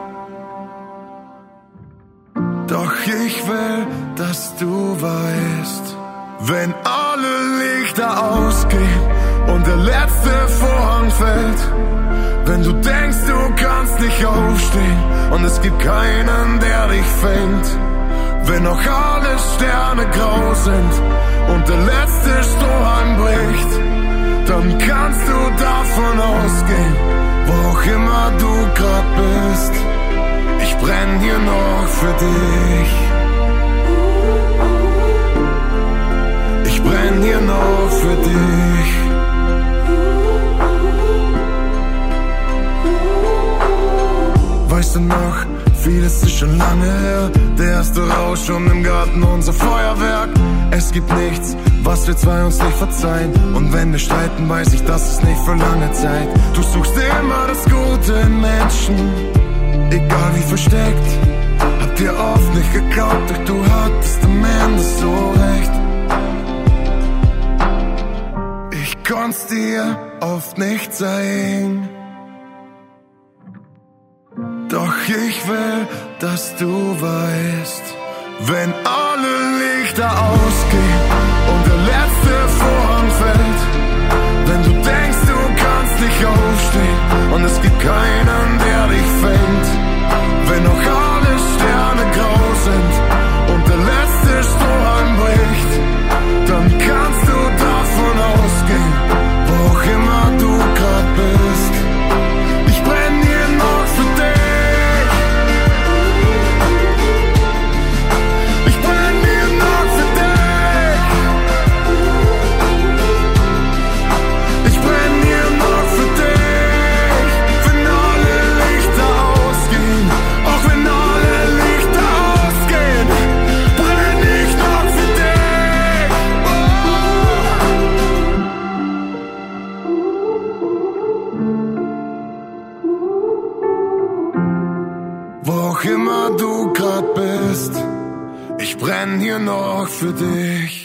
doch ich will, dass du weißt, wenn alle Lichter ausgehen und der letzte Vorhang fällt, wenn du denkst, du kannst nicht aufstehen und es gibt keinen, der dich fängt, wenn noch alle Sterne grau sind und der letzte Strohhalm bricht, dann kannst du davon ausgehen, wo auch immer du grad bist, ich brenn hier noch für dich. Ich brenn hier noch für dich. Weißt du noch, vieles ist schon lange her. Der erste Rausch um im Garten, unser Feuerwerk. Es gibt nichts, was wir zwei uns nicht verzeihen. Und wenn wir streiten, weiß ich, das ist nicht für lange Zeit. Du suchst immer das Gute in Menschen, egal wie versteckt. Hab dir oft nicht geglaubt, doch du hattest am Ende so recht. Ich konnt's dir oft nicht zeigen, doch ich will, dass du weißt, wenn alle Lichter ausgehen und der letzte Vorhang fällt, wenn du denkst, du kannst nicht aufstehen und es gibt keinen, der dich fängt, wenn noch alle Sterne grau sind und der letzte Strohhalm bricht, dann kannst du davon ausgehen, wo auch immer du grad bist. Ich brenn hier noch für dich. Ich brenn hier noch für dich. Ich brenn hier noch für dich. Wenn alle Lichter ausgehen, auch wenn alle Lichter ausgehen, brenn ich noch für dich. Wo auch immer du grad bist, ich brenn hier noch für dich.